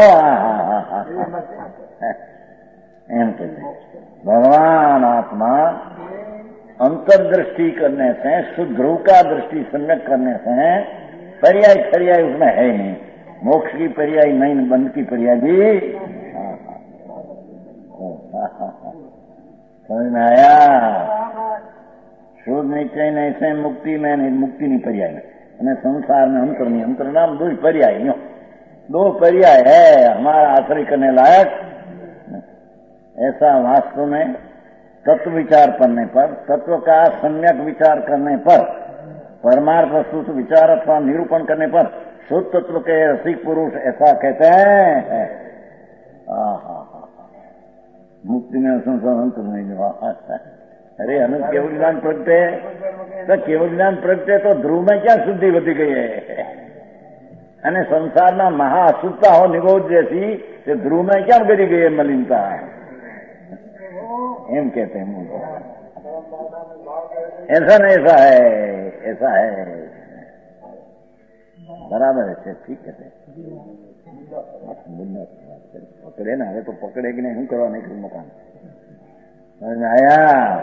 एम कहते हैं भगवान आत्मा अंतर्दृष्टि करने से, शुद्ध ध्रुव का दृष्टि सम्यक करने से पर्याय पर्याय उसमें है ही नहीं। मोक्ष की पर्याय नहीं, बंध की पर्याय भी। समझ में आया? शुद्ध निश्चय नहीं से मुक्ति में नहीं, मुक्ति नहीं पर्याय में, संसार में अंतर नहीं। अंतर नाम दो ही पर्याय, दो पर्याय है हमारा आश्रय करने लायक। ऐसा वास्तव में तत्व विचार करने पर, तत्व का सम्यक विचार करने पर, परमार्थ वस्तु से विचार अथवा निरूपण करने पर शुद्ध तत्व के रसिक पुरुष ऐसा कहते हैं। मुक्ति में संसार अंतर नहीं। अरे अनंत केवल ज्ञान प्रगटे, तो केवल ज्ञान प्रगटे तो ध्रुव में क्या शुद्धि वधी गई है? અને સંસારના મહા અશુદ્ધતા હો નિગોજ जैसी कि ध्रुव में क्या गरी गई है मलिनता? एम कहते हैं ऐसा नहीं, ऐसा है, ऐसा है, बराबर है, ठीक कहते हैं। पकड़े ना, अरे तो पकड़े कि नहीं, हूँ करवा नहीं करूँ मकान। समझ में आया?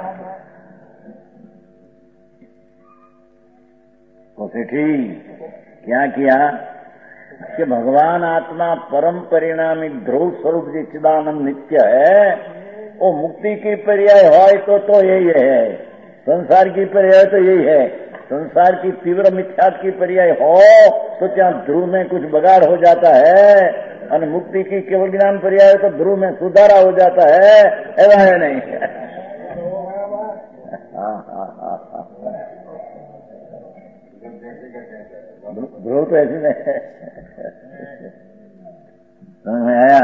तो सेठी क्या किया कि भगवान आत्मा परम परिणामी ध्रुव स्वरूप जो चिदानंद नित्य है, वो मुक्ति की पर्याय हो तो यही है, संसार की पर्याय तो यही है। संसार की तीव्र मिथ्यात की पर्याय हो तो क्या ध्रुव में कुछ बगाड़ हो जाता है, और मुक्ति की केवल ज्ञान पर्याय तो ध्रुव में सुधारा हो जाता है, ऐसा है नहीं। ध्रुव तो ऐसी नहीं आया।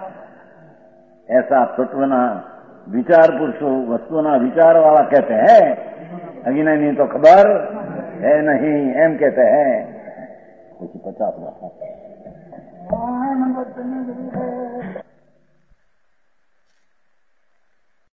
ऐसा तत्वना विचार पुरुषो वस्तुना विचार वाला कहते हैं, अगी नहीं तो खबर है नहीं, एम कहते हैं। कुछ 50 वर्ष